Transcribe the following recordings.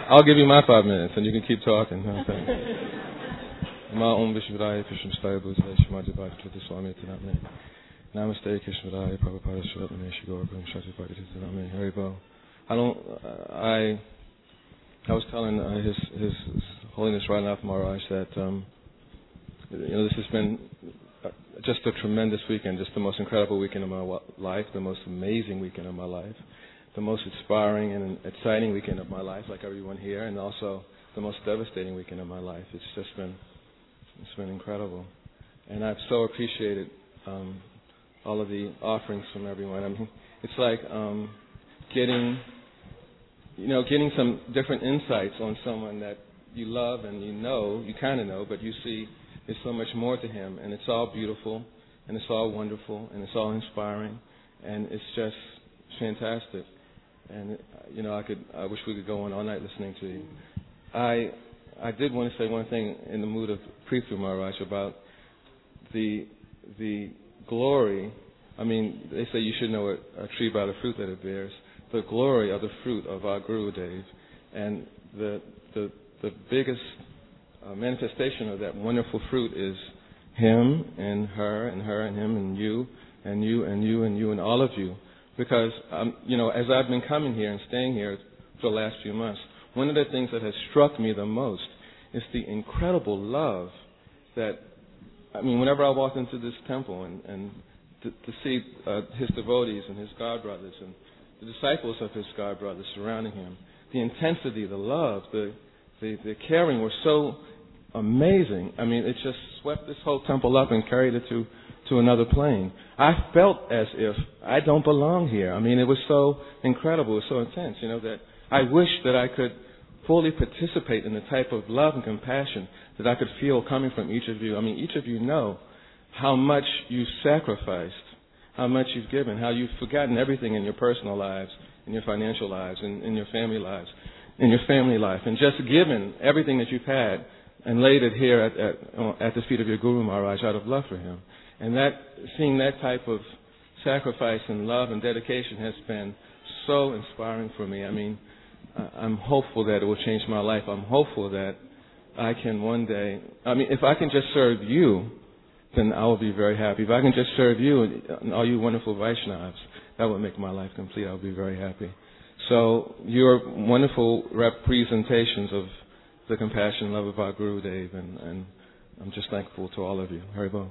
I'll give you my 5 minutes, and you can keep talking. Ma Vishwadaya Krishnastaya Bhutale Shamaji Bhakti Swami Taname. Namaste Krishnadaya Prabhupada Shratmane Shigora Grum Shati Bhakti Taname. Haribo. I was telling His Holiness Radhanath Maharaj that this has been just a tremendous weekend, just the most incredible weekend of my life, the most amazing weekend of my life, the most inspiring and exciting weekend of my life, like everyone here, and also the most devastating weekend of my life. It's been incredible, and I've so appreciated all of the offerings from everyone. I mean, it's like getting some different insights on someone that you love and you kind of know, but you see there's so much more to him, and it's all beautiful, and it's all wonderful, and it's all inspiring, and it's just fantastic. And I wish we could go on all night listening to you. I did want to say one thing in the mood of Prithu Maharaj about the glory. I mean, they say you should know a tree by the fruit that it bears. The glory of the fruit of our Guru Dev, and the biggest manifestation of that wonderful fruit is him and her and her and him and you and you and you and you and all of you. Because as I've been coming here and staying here for the last few months, one of the things that has struck me the most is the incredible love that, whenever I walk into this temple and to see his devotees and his God brothers and the disciples of his God brothers surrounding him, the intensity, the love, the caring were so amazing. It just swept this whole temple up and carried it to another plane. I felt as if I don't belong here. It was so incredible, it was so intense, that I wish that I could fully participate in the type of love and compassion that I could feel coming from each of you. Each of you know how much you've sacrificed, how much you've given, how you've forgotten everything in your personal lives, in your financial lives, in your family lives, in your family life, and just given everything that you've had and laid it here at the feet of your Guru Maharaj out of love for him. And seeing that type of sacrifice and love and dedication has been so inspiring for me. I'm hopeful that it will change my life. I'm hopeful that I can one day, if I can just serve you, then I will be very happy. If I can just serve you and all you wonderful Vaishnavas, that would make my life complete. I'll be very happy. So your wonderful representations of the compassion and love of our Guru Dev, and I'm just thankful to all of you. Haribol.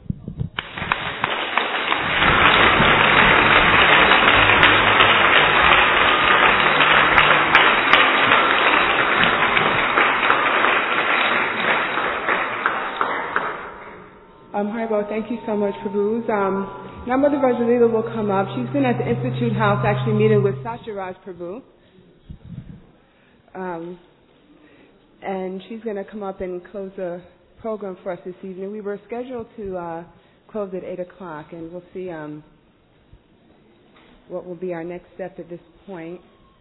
Haribol, thank you so much, Prabhu. Now Mother Vajalila will come up. She's been at the Institute House actually meeting with Satyaraj Prabhu. And she's going to come up and close the program for us this evening. We were scheduled to close at 8 o'clock, and we'll see what will be our next step at this point.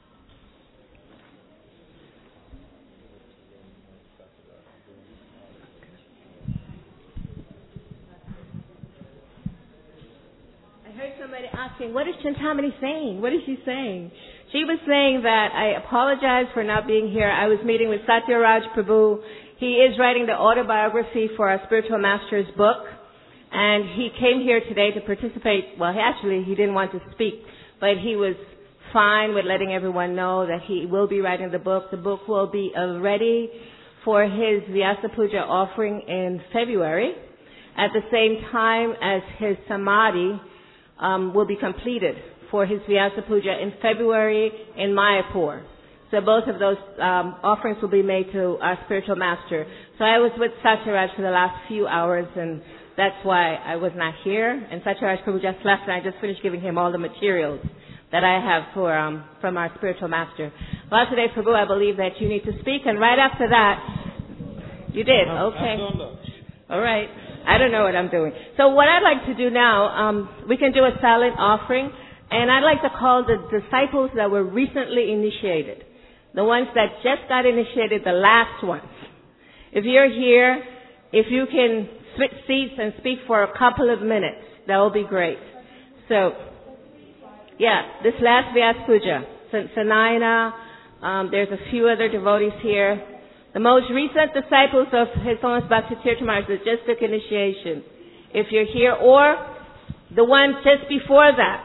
I heard somebody asking, what is Chintamani saying? What is she saying? She was saying that I apologize for not being here. I was meeting with Satyaraj Prabhu. He is writing the autobiography for our spiritual master's book. And he came here today to participate. Well, he didn't want to speak, but he was fine with letting everyone know that he will be writing the book. The book will be ready for his Vyasa Puja offering in February, at the same time as his Samadhi will be completed for his Vyasa Puja in February in Mayapur. So both of those offerings will be made to our spiritual master. So I was with Satyaraj for the last few hours, and that's why I was not here. And Satyaraj Prabhu just left, and I just finished giving him all the materials that I have from our spiritual master. Well, today, Prabhu, I believe that you need to speak, and right after that, you did. Okay. All right. I don't know what I'm doing. So what I'd like to do now, we can do a silent offering. And I'd like to call the disciples that were recently initiated, the ones that just got initiated, the last ones. If you're here, if you can switch seats and speak for a couple of minutes, that will be great. So, this last Vyasa Puja, Sanayana, There's a few other devotees here. The most recent disciples of His Holiness Bhakti Tirtha Maharaj that just took initiation. If you're here, or the one just before that.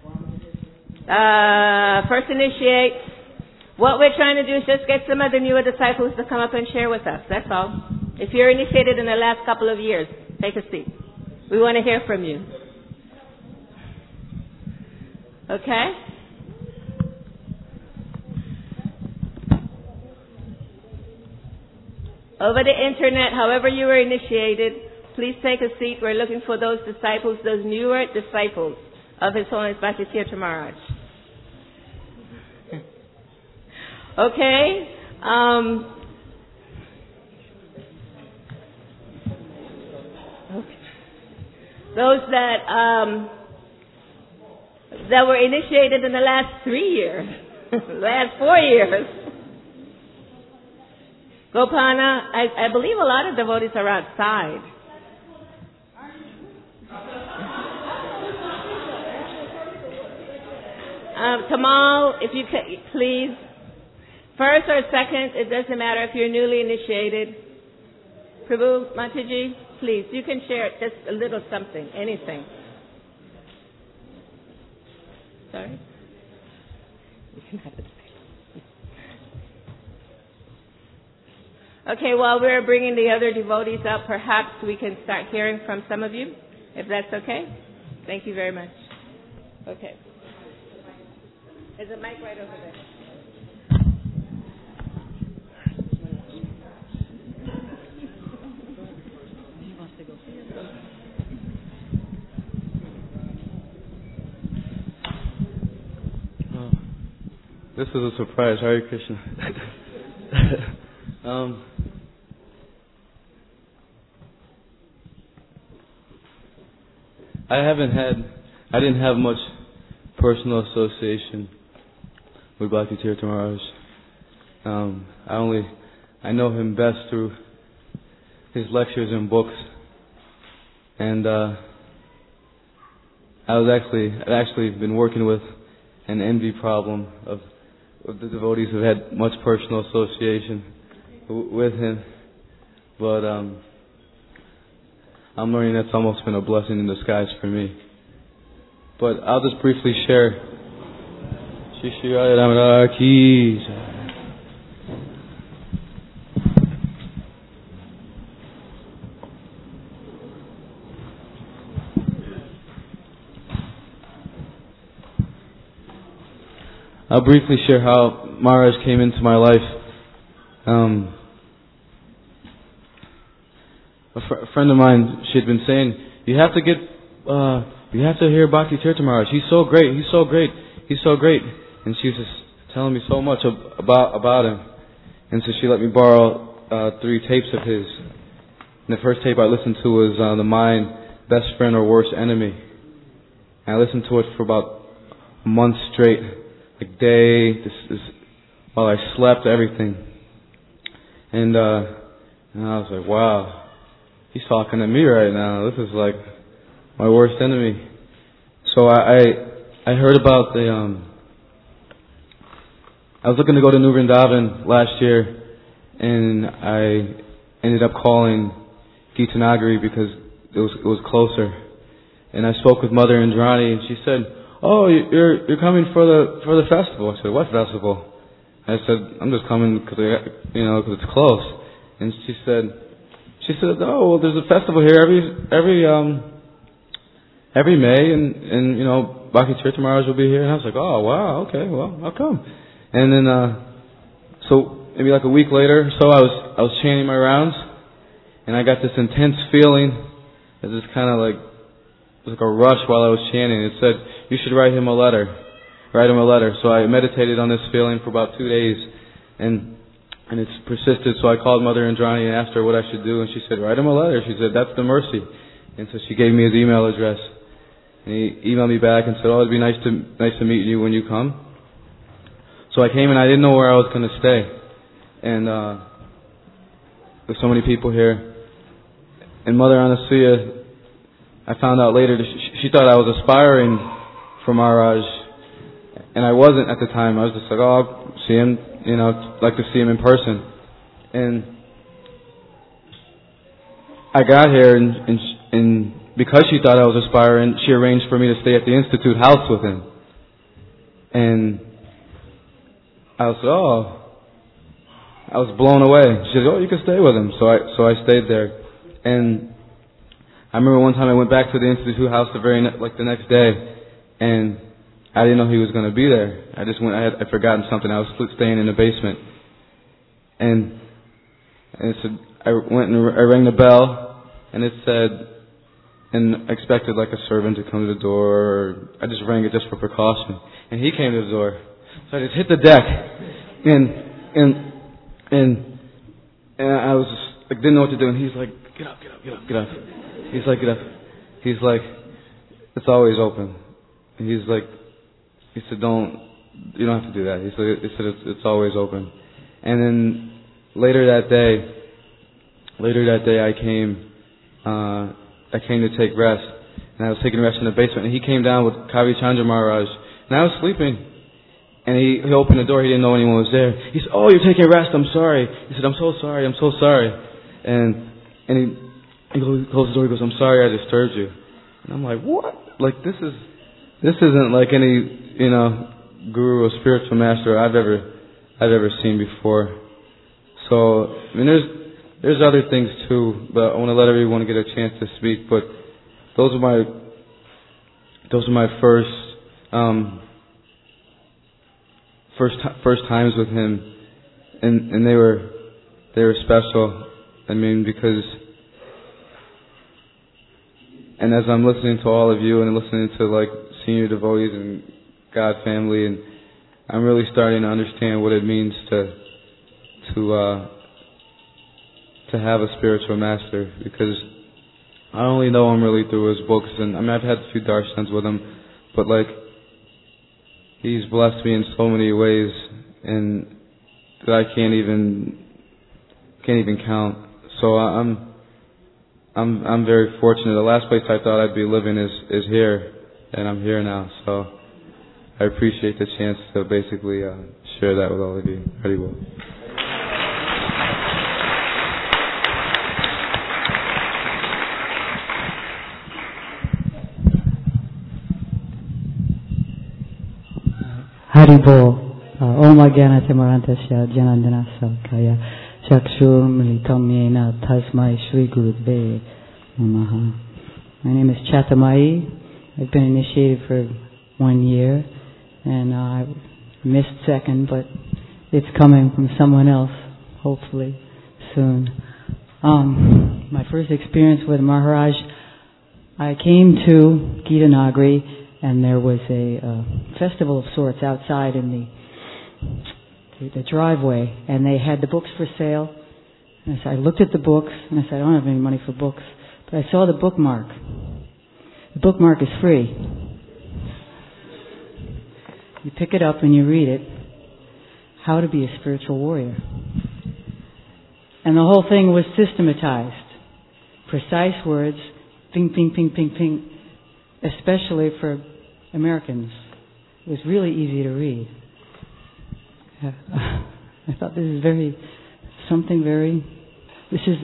First initiate. What we're trying to do is just get some of the newer disciples to come up and share with us. That's all. If you're initiated in the last couple of years, take a seat. We want to hear from you. Okay? Over the internet, however you were initiated, please take a seat. We're looking for those disciples, those newer disciples of His Holiness Bhakti Tirtha Maharaj. Okay? Those that were initiated in the last 3 years, last 4 years. Gopana, I believe a lot of devotees are outside. Kamal, if you could, please. First or second, it doesn't matter if you're newly initiated. Prabhu, Mataji, please, you can share just a little something, anything. Sorry? You can have it. Okay, while we're bringing the other devotees up, perhaps we can start hearing from some of you, if that's okay. Thank you very much. Okay. There's a mic right over there. This is a surprise. Hare Krishna. I didn't have much personal association with Bhakti Tirtha Maharaj. I know him best through his lectures and books, and I'd actually been working with an envy problem of the devotees who had much personal association with him, but I'm learning that's almost been a blessing in disguise for me. But I'll just briefly share. Shri Shri Radha Damodar Ki Jai. I'll briefly share how Maharaj came into my life. A friend of mine, she had been saying, you have to hear Bhakti Tirtha Maharaj. He's so great. And she was just telling me so much about him. And so she let me borrow 3 tapes of his. And the first tape I listened to was The Mind, Best Friend or Worst Enemy. And I listened to it for about a month straight. While I slept, everything. And I was like, wow, he's talking to me right now. This is like my worst enemy. So I heard about I was looking to go to New Vrindavan last year, and I ended up calling Gitanagari because it was closer. And I spoke with Mother Indrani, and she said, "Oh, you're coming for the festival." I said, "What festival?" I said, "I'm just coming because it's close." And she said, "Oh, well, there's a festival here every May, and Bhakti Tirtha Maharaj will be here." And I was like, "Oh, wow, okay, well, I'll come." And then so maybe like a week later, so I was chanting my rounds, and I got this intense feeling, it was kind of like a rush while I was chanting. It said, "You should write him a letter." So I meditated on this feeling for about 2 days, and it's persisted. So I called Mother Indrani and asked her what I should do, and she said, "Write him a letter." She said, "That's the mercy." And so she gave me his email address, and he emailed me back and said, "Oh, it'd be nice to meet you when you come." So I came, and I didn't know where I was going to stay, and there's so many people here. And Mother Anasuya, I found out later that she thought I was aspiring for Maharaj, and I wasn't at the time. I was just like, "Oh, I'll see him like to see him in person. And I got here, and because she thought I was aspiring, she arranged for me to stay at the Institute house with him. And I was blown away. She said, "Oh, you can stay with him." So I stayed there. And I remember one time I went back to the Institute house the next day, and I didn't know he was going to be there. I had forgotten something. I was staying in the basement, and it said, I went and I rang the bell, and it said, and I expected like a servant to come to the door. Or I just rang it just for precaution, and he came to the door. So I just hit the deck, and I was just like, didn't know what to do. And he's like, "Get up, get up, get up, get up." He's like, "Get up." He's like, "It's always open." He said, you don't have to do that. He said, it's always open. And then later that day, I came to take rest, and I was taking rest in the basement. And he came down with Kavi Chandra Maharaj, and I was sleeping. And he opened the door. He didn't know anyone was there. He said, "Oh, you're taking rest. I'm sorry." He said, "I'm so sorry. I'm so sorry." And he closed the door. He goes, "I'm sorry I disturbed you." And I'm like, "What? Like this isn't like any guru or spiritual master I've ever seen before." So I mean, there's other things too, but I want to let everyone get a chance to speak. But those are my first times with him, and they were special. I mean, because, and as I'm listening to all of you and listening to like senior devotees and God family, and I'm really starting to understand what it means to have a spiritual master, because I only know him really through his books, and I mean I've had a few darshans with him, but like he's blessed me in so many ways, and that I can't even count. So I'm very fortunate. The last place I thought I'd be living is here, and I'm here now. So I appreciate the chance to basically share that with all of you. Very well. Haribol. Om Agyanatimarantasya Janandana Salkaya Chakshur Militam Yena Tasmai Shri Gurudve Namaha. My name is Chatamai. I've been initiated for 1 year, and I missed second, but it's coming from someone else, hopefully soon. My first experience with Maharaj, I came to Gita Nagari, and there was a festival of sorts outside in the driveway, and they had the books for sale. And so I looked at the books, and I said, I don't have any money for books. But I saw the bookmark. The bookmark is free. You pick it up and you read it. How to be a spiritual warrior. And the whole thing was systematized. Precise words, ping, ping, ping, ping, ping, especially for Americans. It was really easy to read. I thought this is this is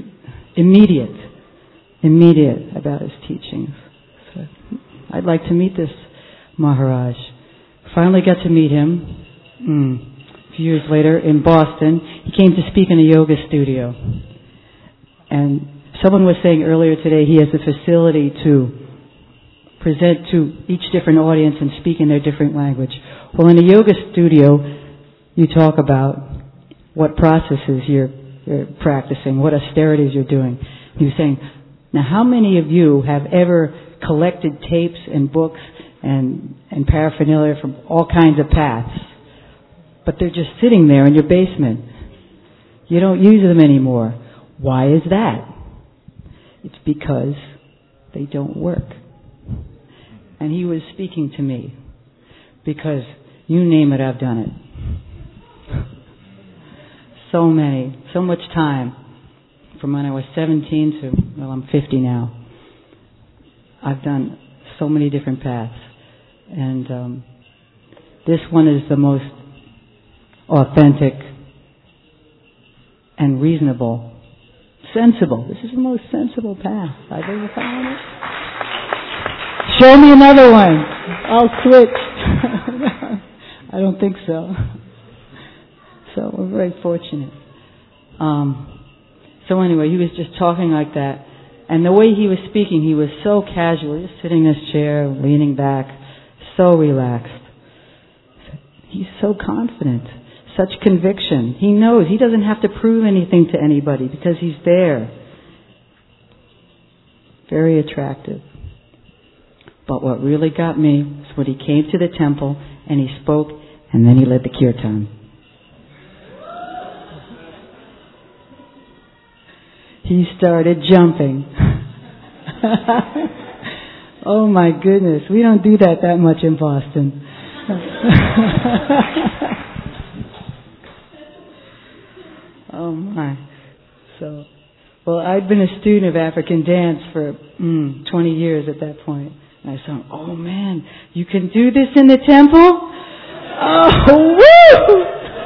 immediate about his teachings. So I'd like to meet this Maharaj. Finally got to meet him a few years later in Boston. He came to speak in a yoga studio. And someone was saying earlier today he has the facility to present to each different audience and speak in their different language. Well, in a yoga studio, you talk about what processes you're practicing, what austerities you're doing. He was saying, now how many of you have ever collected tapes and books and paraphernalia from all kinds of paths, but they're just sitting there in your basement? You don't use them anymore. Why is that? It's because they don't work. And he was speaking to me, because you name it, I've done it. So much time, from when I was 17 to, well, I'm 50 now. I've done so many different paths. And this one is the most authentic, and reasonable. Sensible. This is the most sensible path I've ever found it. Show me another one. I'll switch. I don't think so. So we're very fortunate. So anyway, he was just talking like that. And the way he was speaking, he was so casual, just sitting in his chair, leaning back, so relaxed. He's so confident. Such conviction. He knows he doesn't have to prove anything to anybody because he's there. Very attractive. But what really got me was when he came to the temple and he spoke and then he led the kirtan. He started jumping. Oh my goodness, we don't do that much in Boston. Oh my. So, well, I'd been a student of African dance for 20 years at that point. And I thought, oh man, you can do this in the temple? Oh, woo!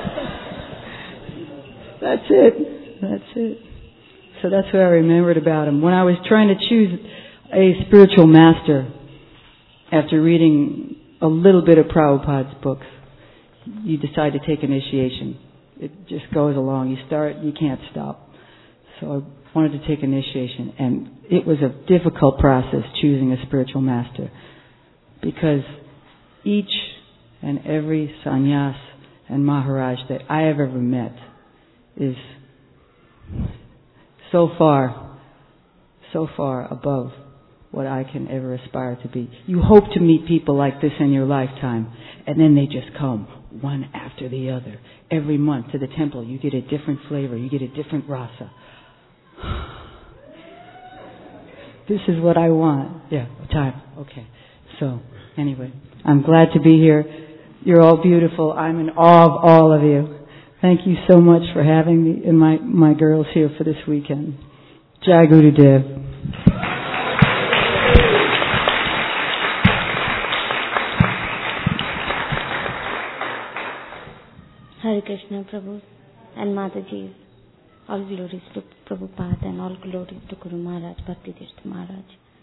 That's it. So that's what I remembered about him. When I was trying to choose a spiritual master, after reading a little bit of Prabhupada's books, you decide to take initiation. It just goes along. You start, you can't stop. So I wanted to take initiation. And it was a difficult process choosing a spiritual master, because each and every sannyas and Maharaj that I have ever met is so far above what I can ever aspire to be. You hope to meet people like this in your lifetime, and then they just come one after the other. Every month to the temple, you get a different flavor, you get a different rasa. This is what I want. Yeah, time. Okay. So, anyway, I'm glad to be here. You're all beautiful. I'm in awe of all of you. Thank you so much for having me and my girls here for this weekend. Jai Gurudev. Hare Krishna, Prabhu and Mataji. All glories to Prabhupada and all glories to Guru Maharaj, Bhakti Tirtha Maharaj.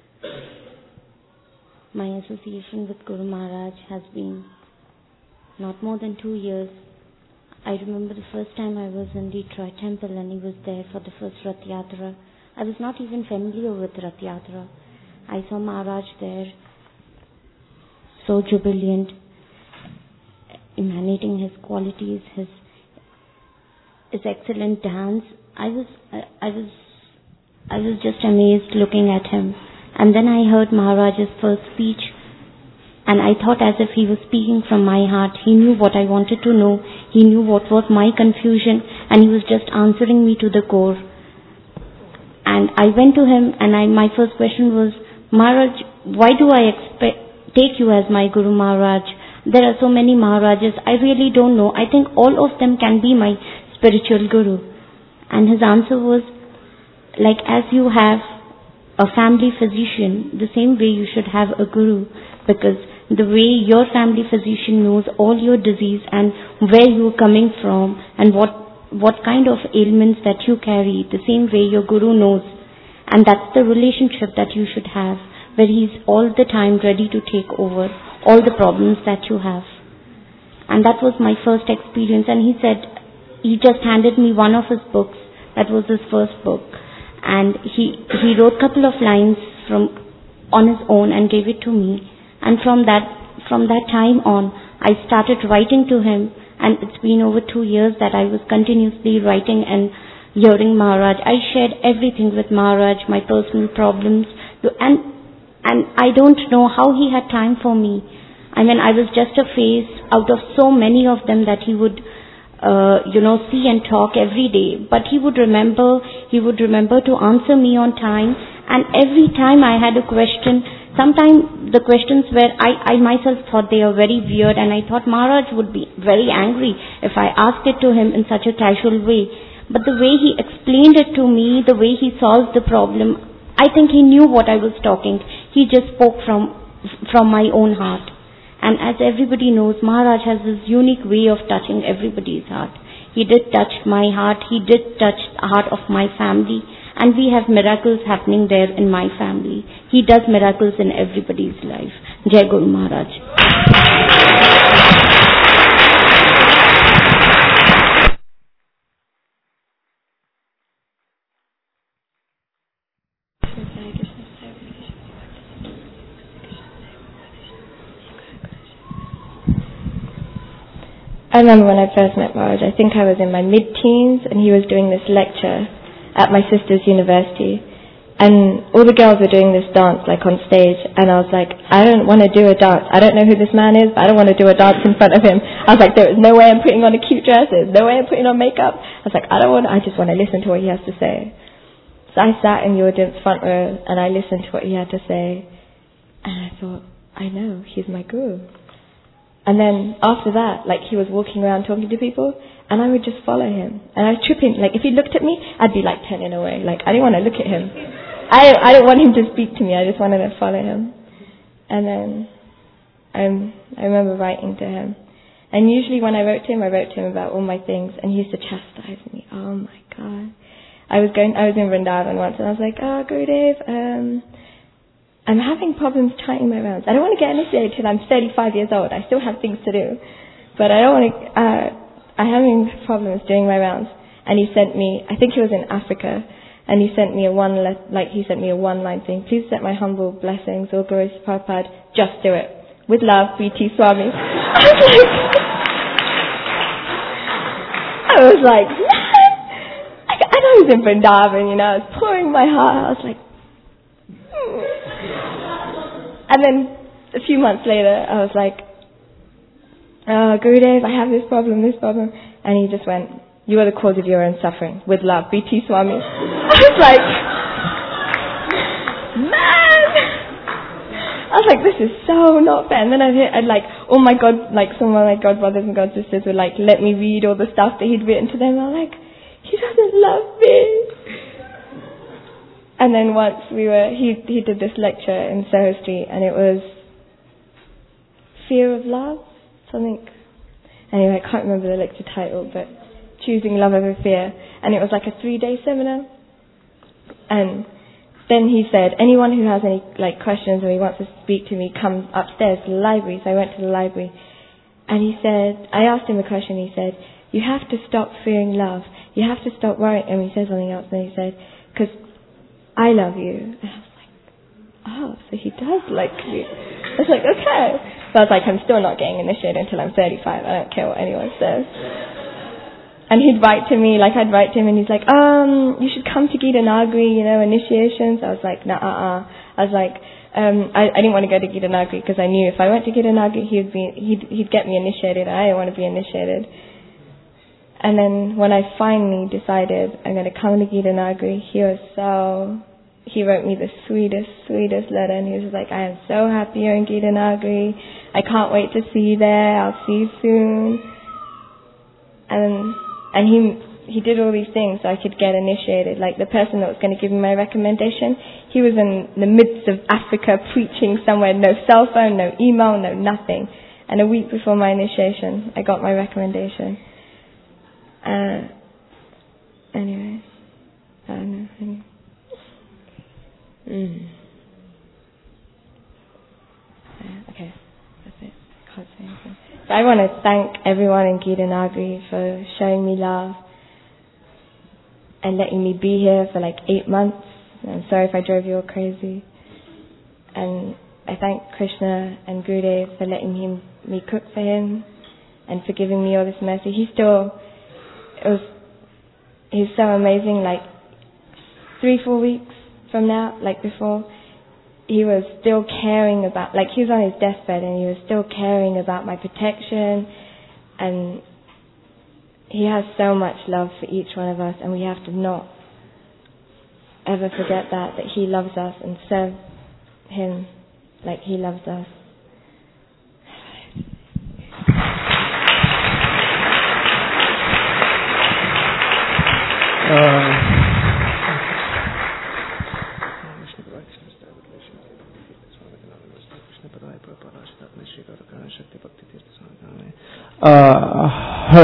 My association with Guru Maharaj has been not more than 2 years. I remember the first time I was in Detroit Temple and he was there for the first Rath Yatra. I was not even familiar with Rath Yatra. I saw Maharaj there, so jubilant, emanating his qualities, his excellent dance. I was just amazed looking at him. And then I heard Maharaj's first speech, and I thought as if he was speaking from my heart. He knew what I wanted to know. He knew what was my confusion, and he was just answering me to the core. And I went to him, and my first question was, Maharaj, why do I take you as my Guru Maharaj? There are so many Maharajas. I really don't know. I think all of them can be my spiritual Guru. And his answer was, like, as you have a family physician, the same way you should have a Guru, because the way your family physician knows all your disease and where you are coming from and what kind of ailments that you carry, the same way your Guru knows. And that's the relationship that you should have, where he's all the time ready to take over all the problems that you have. And that was my first experience. And he said, he just handed me one of his books. That was his first book. And he wrote a couple of lines on his own and gave it to me. And from that time on, I started writing to him. And it's been over 2 years that I was continuously writing and hearing Maharaj. I shared everything with Maharaj, my personal problems. And I don't know how he had time for me. I mean, I was just a face out of so many of them that he would, see and talk every day. But he would remember to answer me on time. And every time I had a question, sometimes the questions where I myself thought they are very weird, and I thought Maharaj would be very angry if I asked it to him in such a casual way. But the way he explained it to me, the way he solved the problem, I think he knew what I was talking. He just spoke from my own heart. And as everybody knows, Maharaj has this unique way of touching everybody's heart. He did touch my heart. He did touch the heart of my family. And we have miracles happening there in my family. He does miracles in everybody's life. Jai Guru Maharaj. I remember when I first met Maharaj, I think I was in my mid-teens and he was doing this lecture at my sister's university, and all the girls were doing this dance like on stage, and I was like, I don't want to do a dance. I don't know who this man is, but I don't want to do a dance in front of him. I was like, there is no way I'm putting on a cute dress, there's no way I'm putting on makeup. I was like, I just want to listen to what he has to say. So I sat in the audience front row and I listened to what he had to say, and I thought, I know, he's my guru. And then after that, like, he was walking around talking to people, and I would just follow him. And I was tripping. Like, if he looked at me, I'd be like turning away. Like, I didn't want to look at him. I didn't want him to speak to me. I just wanted to follow him. And then I remember writing to him. And usually when I wrote to him about all my things, and he used to chastise me. Oh my God. I was in Vrindavan once, and I was like, oh, Gurudev, I'm having problems chanting my rounds. I don't want to get initiated till I'm 35 years old. I still have things to do. But I don't want to, I'm having problems doing my rounds. And he sent me, I think he was in Africa, and he sent me a one-line thing. Please accept my humble blessings, all glories to Prabhupada, just do it. With love, B.T. Swami. I was like, what? And I was in Vrindavan, you know, I was pouring my heart. I was like, And then a few months later, I was like, Gurudev, I have this problem. And he just went, you are the cause of your own suffering. With love, B.T. Swami. I was like, man! I was like, this is so not fair. And then I'd like, oh my God, like some of my God brothers and God sisters would like let me read all the stuff that he'd written to them. I'm like, he doesn't love me. And then once he did this lecture in Soho Street, and it was Fear of Love, something. Anyway, I can't remember the lecture title, but Choosing Love Over Fear. And it was like a 3-day seminar. And then he said, anyone who has any like questions or he wants to speak to me, come upstairs to the library. So I went to the library. And he said, I asked him a question. He said, you have to stop fearing love. You have to stop worrying. And he said something else. And he said, because I love you. And I was like, oh, so he does like you. I was like, okay. So I was like, I'm still not getting initiated until I'm 35. I don't care what anyone says. And he'd write to me, like I'd write to him, and he's like, you should come to Gita Nagari, you know, initiations. I was like, I was like, I didn't want to go to Gita Nagari because I knew if I went to Gita Nagari, he'd get me initiated. I didn't want to be initiated. And then when I finally decided I'm going to come to Gita Nagari, he wrote me the sweetest letter, and he was like, I am so happy you're in Gita Nagari. I can't wait to see you there. I'll see you soon. And he did all these things so I could get initiated. Like the person that was going to give me my recommendation, he was in the midst of Africa preaching somewhere, no cell phone, no email, no nothing. And a week before my initiation, I got my recommendation. Anyway, I don't know. Okay, that's it. I can't say anything. So I want to thank everyone in Gita Nagari for showing me love and letting me be here for like 8 months. I'm sorry if I drove you all crazy. And I thank Krishna and Gurudev for letting me cook for him and for giving me all this mercy. He's so amazing. Like 3-4 weeks from now, like before, he was still caring about, like he was on his deathbed and he was still caring about my protection, and he has so much love for each one of us, and we have to not ever forget that he loves us and serve him like he loves us.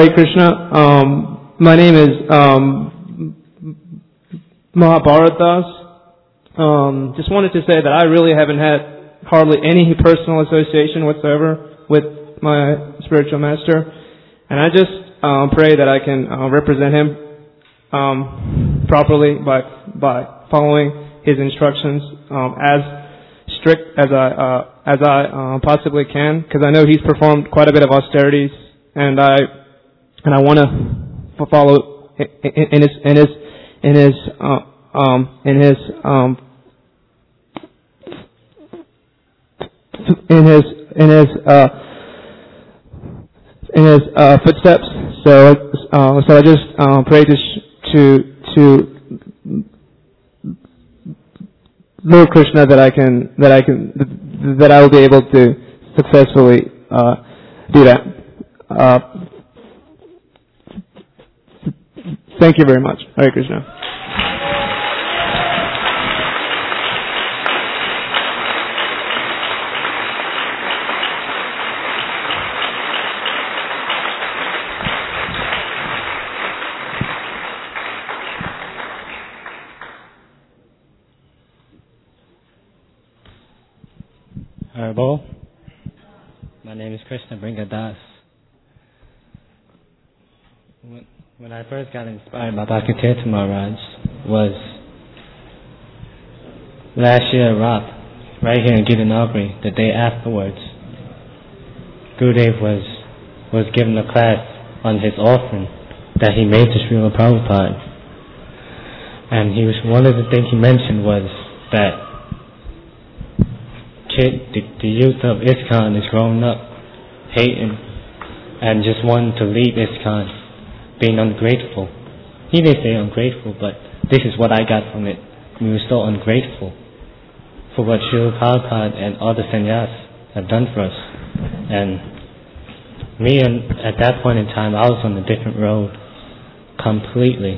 Hare Krishna. My name is Mahabharat Das. Just wanted to say that I really haven't had hardly any personal association whatsoever with my spiritual master, and I just pray that I can represent him properly by following his instructions as strict as I possibly can, because I know he's performed quite a bit of austerities, and I want to follow in his footsteps. So I just pray to Lord Krishna that I will be able to successfully do that. Thank you very much. Hare Krishna. Haribol. My name is Krishna Bringadas. When I first got inspired by Bhaktivedanta Maharaj was last year, Rath, right here in Gitanagari, the day afterwards. Gurudev was given a class on his offering that he made to Srila Prabhupada. And one of the things he mentioned was that the youth of ISKCON is growing up hating and just wanting to leave ISKCON, being ungrateful. He didn't say ungrateful, but this is what I got from it. We were so ungrateful for what Srila Prabhupada and all the sannyas have done for us. And at that point in time, I was on a different road completely.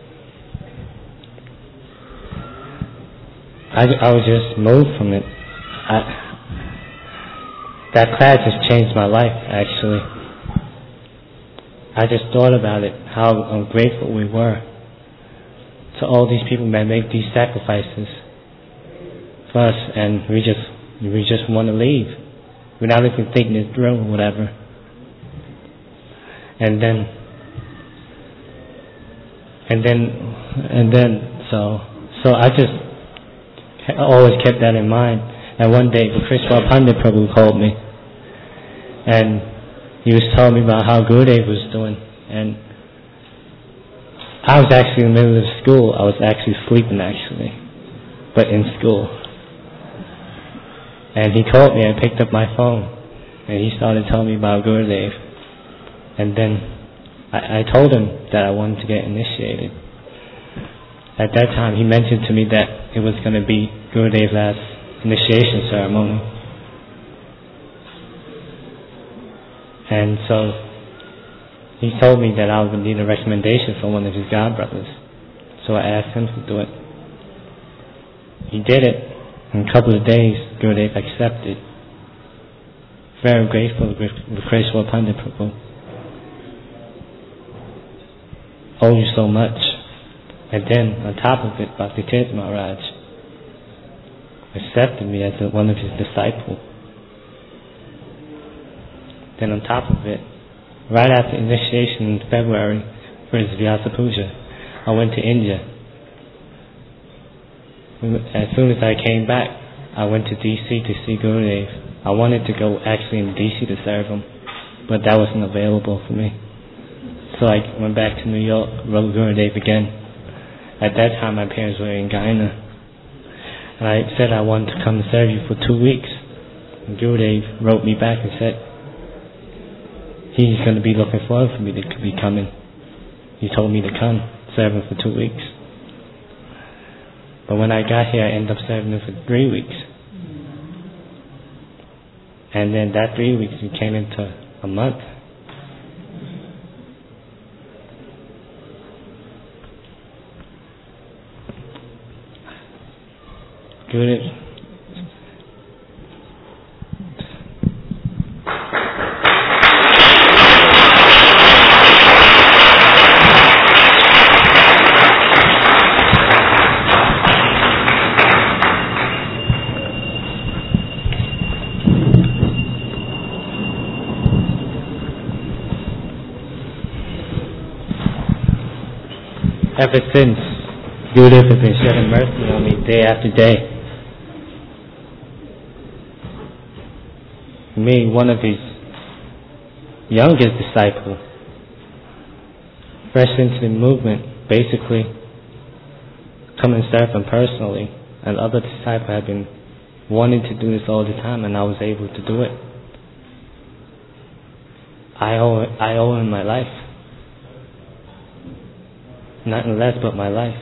I was just moved from it. That class has changed my life, actually. I just thought about it, how ungrateful we were to all these people that make these sacrifices for us, and we just want to leave. We're not even thinking it through or whatever. And then, so I just always kept that in mind. And one day, Krishna Pandit Prabhu called me, and he was telling me about how Gurudev was doing. And I was actually in the middle of school. I was actually sleeping, but in school. And he called me. I picked up my phone, and he started telling me about Gurudev. And then I told him that I wanted to get initiated. At that time, he mentioned to me that it was going to be Gurudev's last initiation ceremony. And so he told me that I would need a recommendation from one of his godbrothers. So I asked him to do it. He did it. In a couple of days, Gurudev accepted. Very grateful to Krishna Pandit Prabhu. Owe you so much. And then, on top of it, Bhaktivedanta Maharaj accepted me as one of his disciples. Then on top of it, right after initiation in February for his Vyasa Puja, I went to India. As soon as I came back, I went to DC to see Gurudev. I wanted to go actually in DC to serve him, but that wasn't available for me. So I went back to New York, wrote Gurudev again. At that time, my parents were in Guyana. And I said I wanted to come serve you for 2 weeks. And Gurudev wrote me back and said he's going to be looking forward for me to be coming. He told me to come, serve him for 2 weeks. But when I got here, I ended up serving him for 3 weeks. And then that 3 weeks became into a month. Gurudev. ever since, Gurudev has been shedding mercy on me day after day. Me, one of his youngest disciples, fresh into the movement, basically come and serve him personally. And other disciples have been wanting to do this all the time, and I was able to do it. I owe him my life. Nothing less but my life.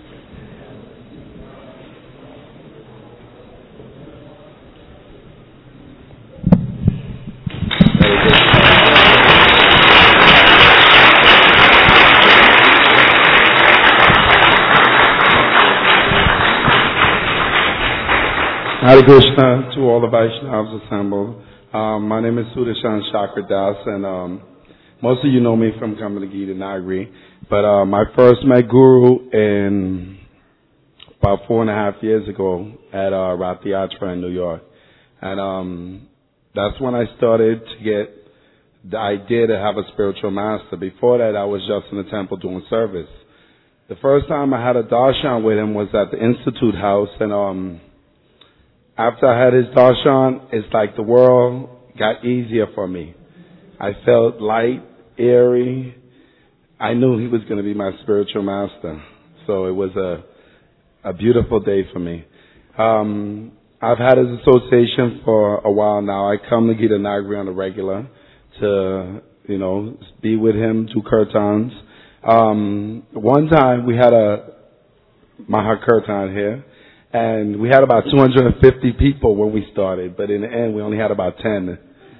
Hare Krishna to all the Vaishnavas assembled. My name is Sudashan Chakradas, and most of you know me from coming to Gita Nagari. But I first met Guru in about 4.5 years ago at Rath Yatra in New York. And that's when I started to get the idea to have a spiritual master. Before that, I was just in the temple doing service. The first time I had a darshan with him was at the Institute House, and after I had his darshan, it's like the world got easier for me. I felt light, airy. I knew he was going to be my spiritual master. So it was a beautiful day for me. I've had his association for a while now. I come to Gita Nagari on a regular to, be with him, do kirtans. One time we had a Mahakirtan here. And we had about 250 people when we started, but in the end we only had about 10.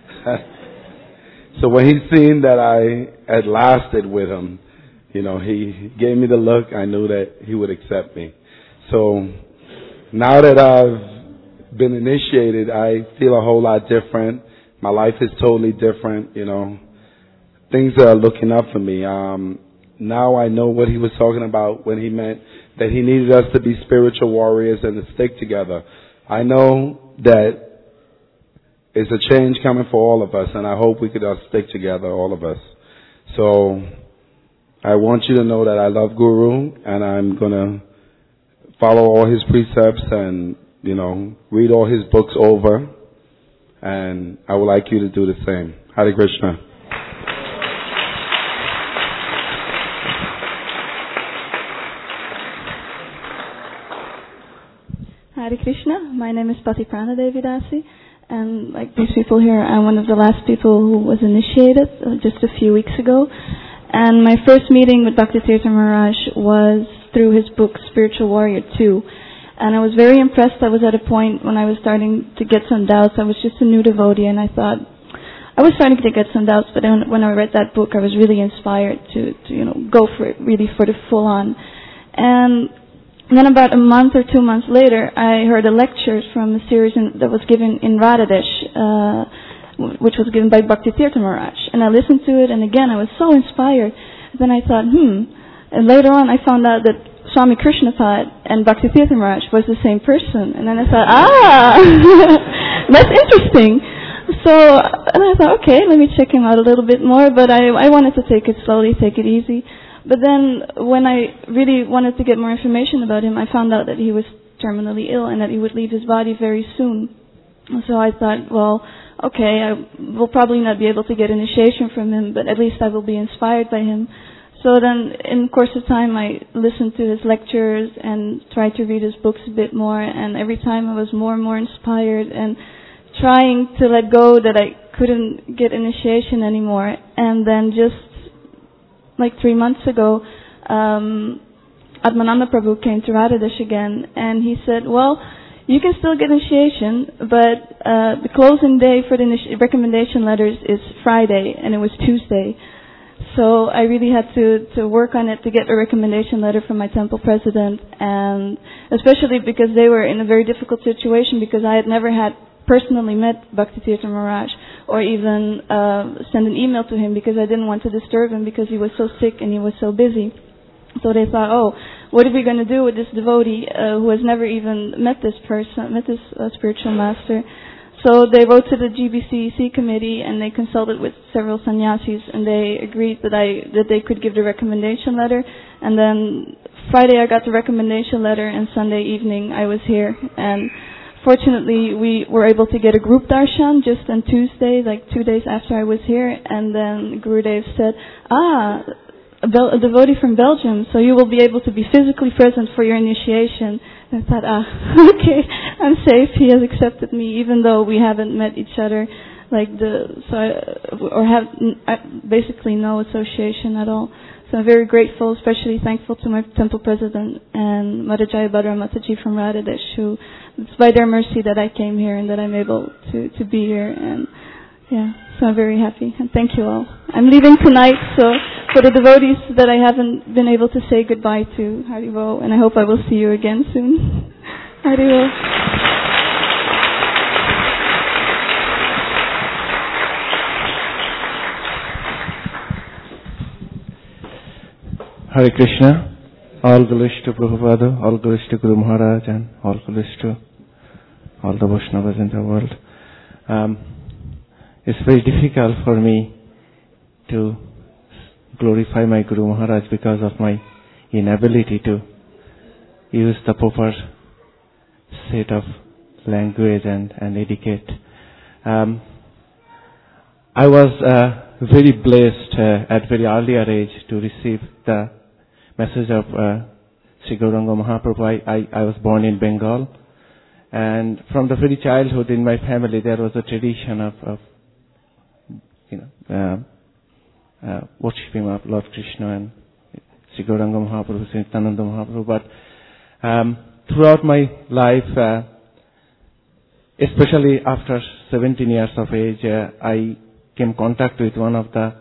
So when he seen that I had lasted with him, he gave me the look. I knew that he would accept me. So now that I've been initiated, I feel a whole lot different. My life is totally different, Things are looking up for me. Now I know what he was talking about when he meant that he needed us to be spiritual warriors and to stick together. I know that it's a change coming for all of us, and I hope we could stick together, all of us. So I want you to know that I love Guru, and I'm going to follow all his precepts and, read all his books over, and I would like you to do the same. Hare Krishna. Hare Krishna. My name is Pati Pranadevi Dasi, and like these people here, I'm one of the last people who was initiated just a few weeks ago. And my first meeting with Bhaktitirtha Maharaj was through his book Spiritual Warrior 2. And I was very impressed. I was at a point when I was starting to get some doubts. I was just a new devotee, and I thought, I was starting to get some doubts, but then when I read that book, I was really inspired to go for it, really for the full on. And then about a month or 2 months later, I heard a lecture from a series that was given in Radhadesh, which was given by Bhaktitirtha Maharaj. And I listened to it, and again, I was so inspired. Then I thought, And later on, I found out that Swami Krishnapad and Bhaktitirtha Maharaj was the same person. And then I thought, that's interesting. So, and I thought, okay, let me check him out a little bit more. But I wanted to take it slowly, take it easy. But then when I really wanted to get more information about him, I found out that he was terminally ill and that he would leave his body very soon. So I thought, well, okay, I will probably not be able to get initiation from him, but at least I will be inspired by him. So then in the course of time, I listened to his lectures and tried to read his books a bit more, and every time I was more and more inspired and trying to let go that I couldn't get initiation anymore. And then just like 3 months ago, Atmananda Prabhu came to Radhadesh again, and he said, well, you can still get initiation, but the closing day for the recommendation letters is Friday, and it was Tuesday. So I really had to work on it to get a recommendation letter from my temple president, and especially because they were in a very difficult situation, because I had never had personally met Bhaktitirtha Maharaj or even send an email to him, because I didn't want to disturb him because he was so sick and he was so busy. So they thought, oh, what are we going to do with this devotee who has never even met this person, met this spiritual master? So they wrote to the GBCEC committee and they consulted with several sannyasis and they agreed that they could give the recommendation letter. And then Friday I got the recommendation letter and Sunday evening I was here. And fortunately we were able to get a group darshan just on Tuesday, like 2 days after I was here. And then Gurudev said, a devotee from Belgium, so you will be able to be physically present for your initiation. And I thought, okay, I'm safe. He has accepted me, even though we haven't met each other, have basically no association at all. So I'm very grateful, especially thankful to my temple president and Mother Jayabhadra Mataji from Radhadesh, who it's by their mercy that I came here and that I'm able to be here. And yeah, so I'm very happy. And thank you all. I'm leaving tonight, so for the devotees that I haven't been able to say goodbye to, Haribo, and I hope I will see you again soon. Haribo. Hare Krishna. All glories to Prabhupada, all glories to Guru Maharaj, and all glories to all the Vaishnavas in the world. It's very difficult for me to glorify my Guru Maharaj because of my inability to use the proper set of language and etiquette. I was very blessed at very earlier age to receive the message of Sri Gauranga Mahaprabhu. I was born in Bengal, and from the very childhood in my family there was a tradition of worshipping of Lord Krishna and Sri Gauranga Mahaprabhu, Sri Nityananda Mahaprabhu. But throughout my life, especially after 17 years of age, I came in contact with one of the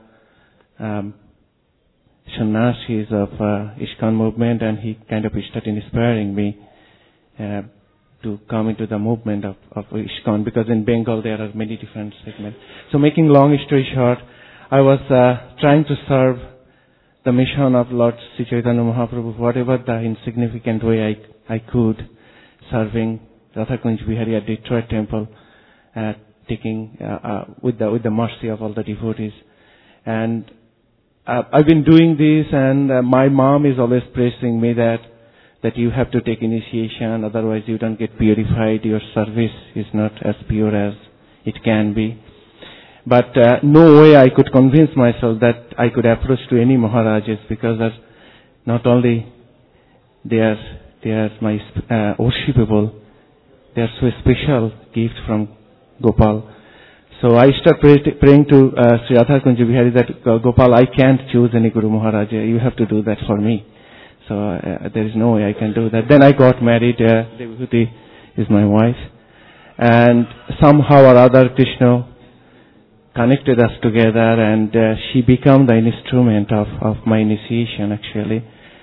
sannyasis of ISKCON movement, and he kind of started inspiring me to come into the movement of ISKCON, because in Bengal there are many different segments. So making long story short, I was trying to serve the mission of Lord Sri Chaitanya Mahaprabhu, whatever the insignificant way I could, serving Radha Kunj Vihari at Detroit Temple, taking with the mercy of all the devotees. And I've been doing this, and my mom is always pressing me that you have to take initiation, otherwise you don't get purified, your service is not as pure as it can be. But no way I could convince myself that I could approach to any Maharajas, because not only they are my worshipable, they are so special gift from Gopal. So I started praying to Sri Radha Kunj Vihari that Gopal, I can't choose any Guru Maharaja, you have to do that for me. So there is no way I can do that. Then I got married. Devhuti is my wife, and somehow or other Krishna connected us together, and she became the instrument of my initiation, actually.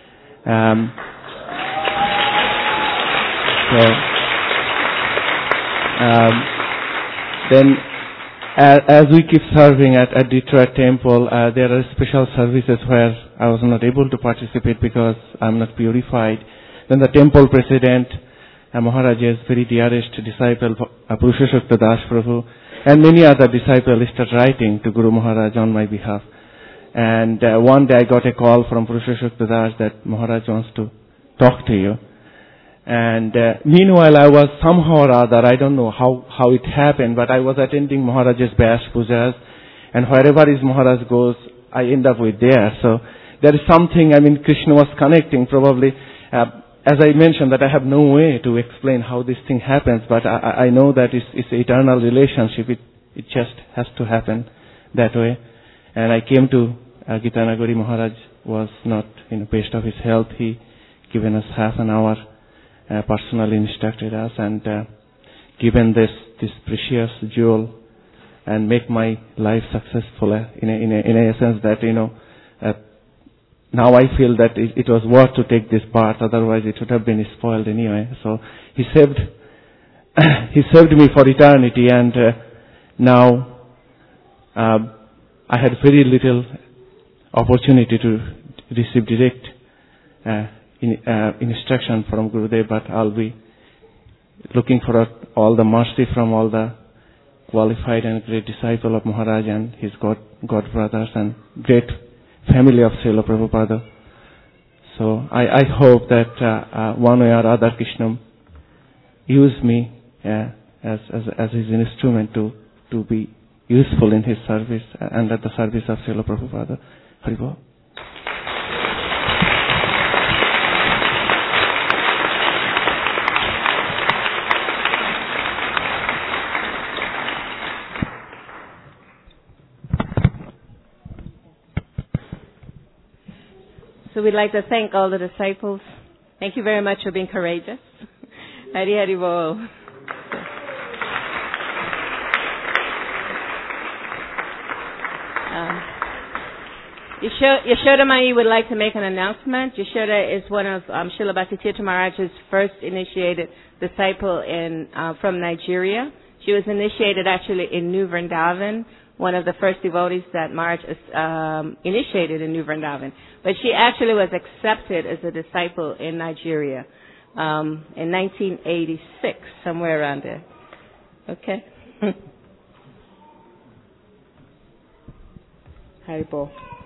Then as we keep serving at Detroit Temple, there are special services where I was not able to participate because I'm not purified. Then the temple president, Maharaj's very dearest disciple, Purushashokta Das Prabhu, and many other disciples started writing to Guru Maharaj on my behalf. And one day I got a call from Purushashokta Das that Maharaj wants to talk to you. And meanwhile, I was somehow or other, I don't know how it happened, but I was attending Maharaj's Vyas Pujas, and wherever his Maharaj goes, I end up with there. So there is something, Krishna was connecting probably. As I mentioned, that I have no way to explain how this thing happens, but I know that it's an eternal relationship. It just has to happen that way. And I came to Gitanagari. Maharaj was not in the best of his health. He given us half an hour. Personally instructed us and given this precious jewel and make my life successful in a sense that now I feel that it was worth to take this path, otherwise it would have been spoiled anyway. So he saved me for eternity, and now I had very little opportunity to receive direct instruction from Gurudev, but I'll be looking for all the mercy from all the qualified and great disciple of Maharaj and his God brothers and great family of Srila Prabhupada. So I hope that one way or other Krishna use me as his instrument to be useful in his service and at the service of Srila Prabhupada. Haribol. So we'd like to thank all the disciples. Thank you very much for being courageous. Hari Hari Bol. Yashoda Mai would like to make an announcement. Yashoda is one of Srila Bhaktitirtha Maharaj's first initiated disciple from Nigeria. She was initiated actually in New Vrindavan, one of the first devotees that Maharaj initiated in New Vrindavan. But she actually was accepted as a disciple in Nigeria in 1986, somewhere around there. Okay? Haribol.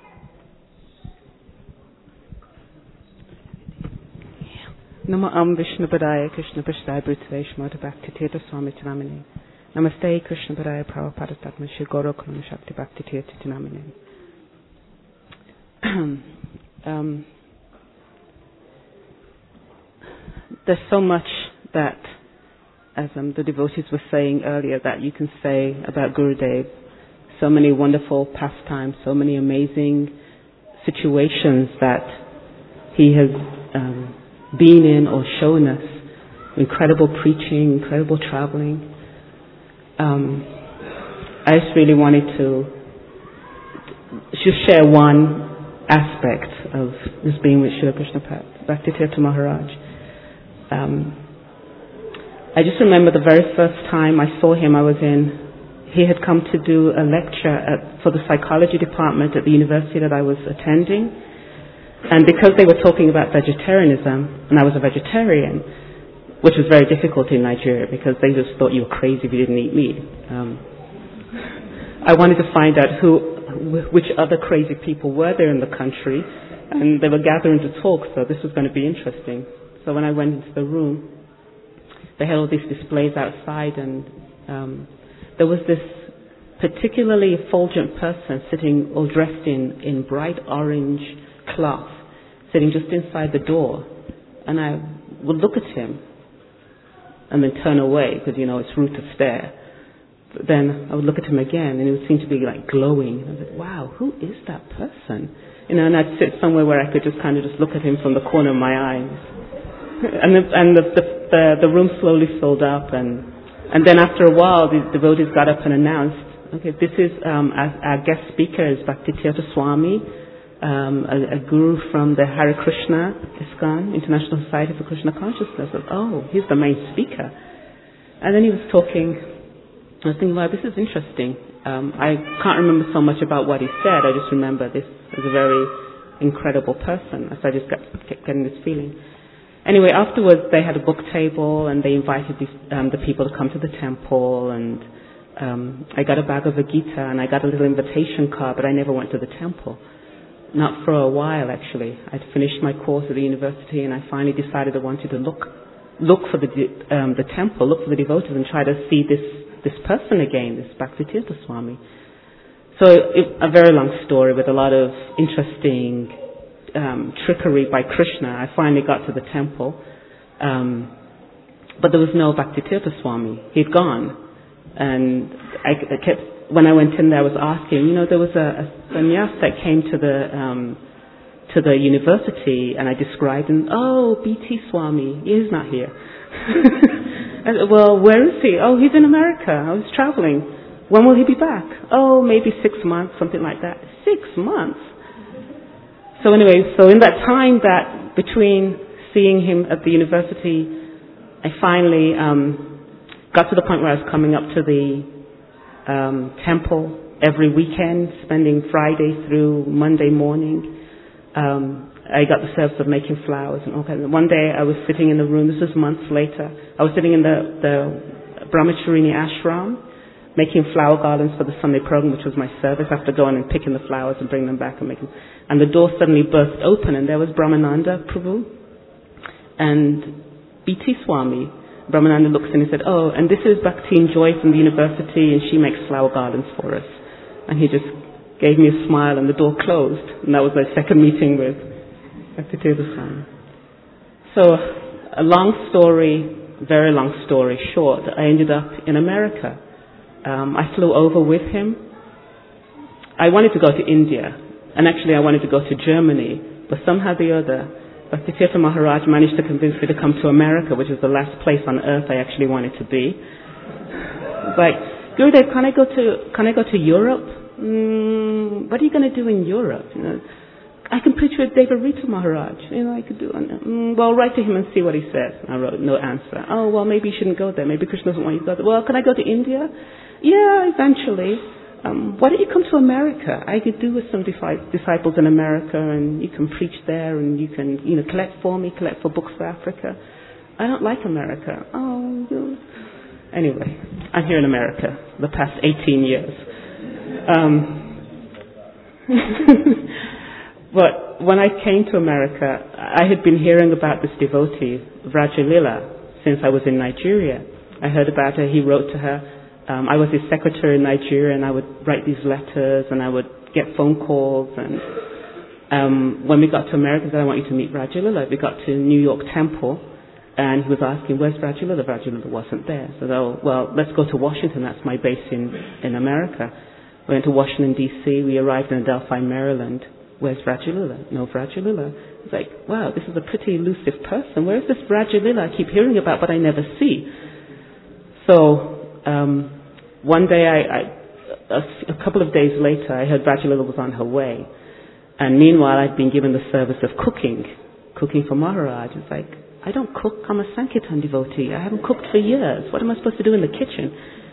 Namo Am Vishnu Padaya Krishna Prasthaya Bhutale Shmata Bhaktitirtha Swami Tinamine. Namaste Krishna Padaya Prabhupada Tatma Shri Goro Kulam Shakti Bhaktitirtha Tinamine. There's so much that, as the devotees were saying earlier, that you can say about Gurudev. So many wonderful pastimes, so many amazing situations that he has been in or shown us. Incredible preaching, incredible traveling. I just really wanted to just share one aspect of this being with Srila Krishna Bhaktitirtha Maharaj. I just remember the very first time I saw him, he had come to do a lecture for the psychology department at the university that I was attending. And because they were talking about vegetarianism, and I was a vegetarian, which was very difficult in Nigeria because they just thought you were crazy if you didn't eat meat. I wanted to find out which other crazy people were there in the country, and they were gathering to talk, so this was going to be interesting. So when I went into the room, they had all these displays outside, and there was this particularly effulgent person sitting all dressed in bright orange cloth, sitting just inside the door. And I would look at him and then turn away because, it's rude to stare. But then I would look at him again and it would seem to be like glowing. And I was like, wow, who is that person? And I'd sit somewhere where I could just kind of just look at him from the corner of my eyes. And the room slowly filled up, and then after a while the devotees got up and announced, okay, this is our guest speaker is Bhaktitirtha Swami, a guru from the Hare Krishna ISKCON, International Society for Krishna Consciousness. He's the main speaker. And then he was talking. I was thinking, wow, this is interesting. I can't remember so much about what he said. I just remember this as a very incredible person. So I just kept getting this feeling. Anyway, afterwards they had a book table and they invited the people to come to the temple, and I got a bag of a Gita and I got a little invitation card, but I never went to the temple. Not for a while, actually. I'd finished my course at the university and I finally decided I wanted to look for the temple, look for the devotees and try to see this person again, this Bhaktitirtha Swami. So a very long story with a lot of interesting trickery by Krishna. I finally got to the temple, but there was no Bhaktitirtha Swami. He'd gone, and I kept, when I went in there, I was asking. There was a sannyas that came to the university, and I described him. Oh, B.T. Swami, he's not here. I said, well, where is he? Oh, he's in America. I was traveling. When will he be back? Oh, maybe 6 months, something like that. 6 months. So anyway, in that time that between seeing him at the university, I finally got to the point where I was coming up to the temple every weekend, spending Friday through Monday morning. I got the service of making flowers and all kinds of. One day I was sitting in the room, this was months later, I was sitting in the Brahmacharini ashram, making flower garlands for the Sunday program, which was my service. I have to go on and picking the flowers and bring them back and making. And the door suddenly burst open, and there was Brahmananda Prabhu and B.T. Swami. Brahmananda looks in and said, "Oh, and this is Bhakti Joy from the university, and she makes flower garlands for us." And he just gave me a smile, and the door closed. And that was my second meeting with Bhakti Swami. So, a long story, very long story short, I ended up in America. I flew over with him. I wanted to go to India, and actually I wanted to go to Germany, but somehow or the other, Bhaktitirtha Maharaj managed to convince me to come to America, which is the last place on earth I actually wanted to be. Like, Gurudev, can I go to Europe? What are you going to do in Europe? You know, I can preach with Devarita Maharaj. You know, I could do. Well, write to him and see what he says. And I wrote no answer. Oh, well, maybe you shouldn't go there. Maybe Krishna doesn't want you to go there. Well, can I go to India? Yeah, eventually. Why don't you come to America? I could do with some disciples in America, and you can preach there, and you can, collect for books for Africa. I don't like America. Oh, anyway, I'm here in America the past 18 years. But when I came to America, I had been hearing about this devotee, Vrajalila, since I was in Nigeria. I heard about her. He wrote to her. I was his secretary in Nigeria, and I would write these letters, and I would get phone calls. And when we got to America, he said, "I want you to meet Vrajalila." We got to New York Temple, and he was asking, "Where's Vrajalila?" Vrajalila wasn't there. So, well, let's go to Washington. That's my base in America. We went to Washington, D.C. We arrived in Adelphi, Maryland. Where's Vrajalila? No Vrajalila. It's like, wow, this is a pretty elusive person. Where is this Vrajalila I keep hearing about but I never see? So one day, a couple of days later, I heard Vrajalila was on her way. And meanwhile, I'd been given the service of cooking for Maharaj. It's like, I don't cook. I'm a Sankirtan devotee. I haven't cooked for years. What am I supposed to do in the kitchen?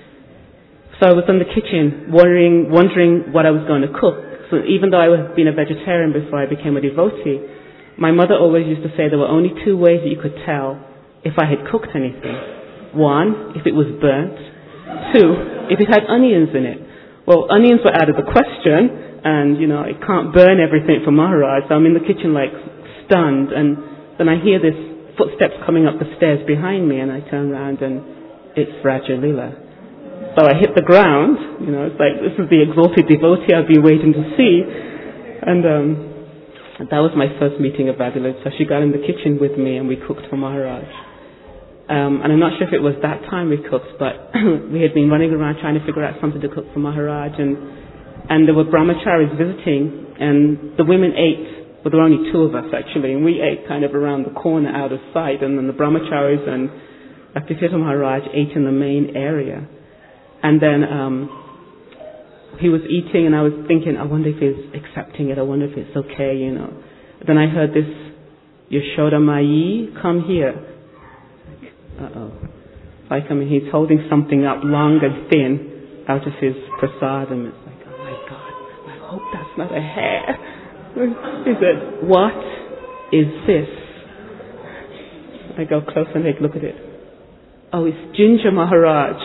So I was in the kitchen wondering what I was going to cook. So even though I had been a vegetarian before I became a devotee, my mother always used to say there were only two ways that you could tell if I had cooked anything. One, if it was burnt. Two, if it had onions in it. Well, onions were out of the question, and, it can't burn everything for Maharaj, so I'm in the kitchen like stunned, and then I hear this footsteps coming up the stairs behind me, and I turn around and it's Vrajalila. So I hit the ground, it's like, this is the exalted devotee I've been waiting to see. And that was my first meeting of Vrajalila. So she got in the kitchen with me and we cooked for Maharaj. And I'm not sure if it was that time we cooked, but we had been running around trying to figure out something to cook for Maharaj. And there were brahmacharis visiting, and the women ate, well, there were only two of us actually, and we ate kind of around the corner out of sight. And then the brahmacharis and Bhaktivedanta Maharaj ate in the main area. And then he was eating, and I was thinking, I wonder if he's accepting it. I wonder if it's okay, Then I heard this, Yashoda Mai, come here. Uh-oh. I come in, he's holding something up long and thin out of his prasadam. It's like, oh my God, I hope that's not a hair. He said, what is this? I go close and take a look at it. Oh, it's Ginger Maharaj.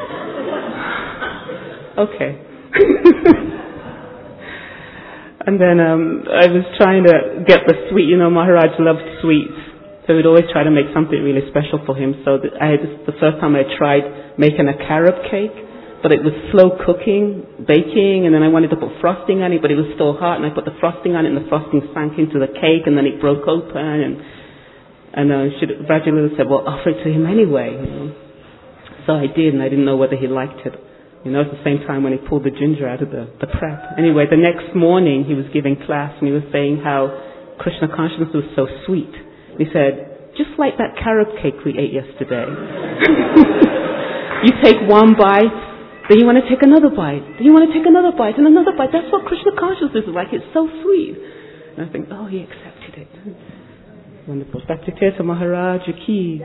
Okay. And then I was trying to get the sweet. Maharaj loved sweets, so we'd always try to make something really special for him. So the first time I tried making a carob cake, but it was slow cooking, baking, and then I wanted to put frosting on it, but it was still hot, and I put the frosting on it, and the frosting sank into the cake, and then it broke open, and Vrajalila said, well, offer it to him anyway. So I did, and I didn't know whether he liked it. At the same time when he pulled the ginger out of the prep. Anyway, the next morning he was giving class, and he was saying how Krishna consciousness was so sweet. He said, just like that carob cake we ate yesterday. You take one bite, then you want to take another bite, then you want to take another bite and another bite. That's what Krishna consciousness is like. It's so sweet. And I think, oh, he accepted it. Wonderful. Bhaktivedanta Maharaj ki.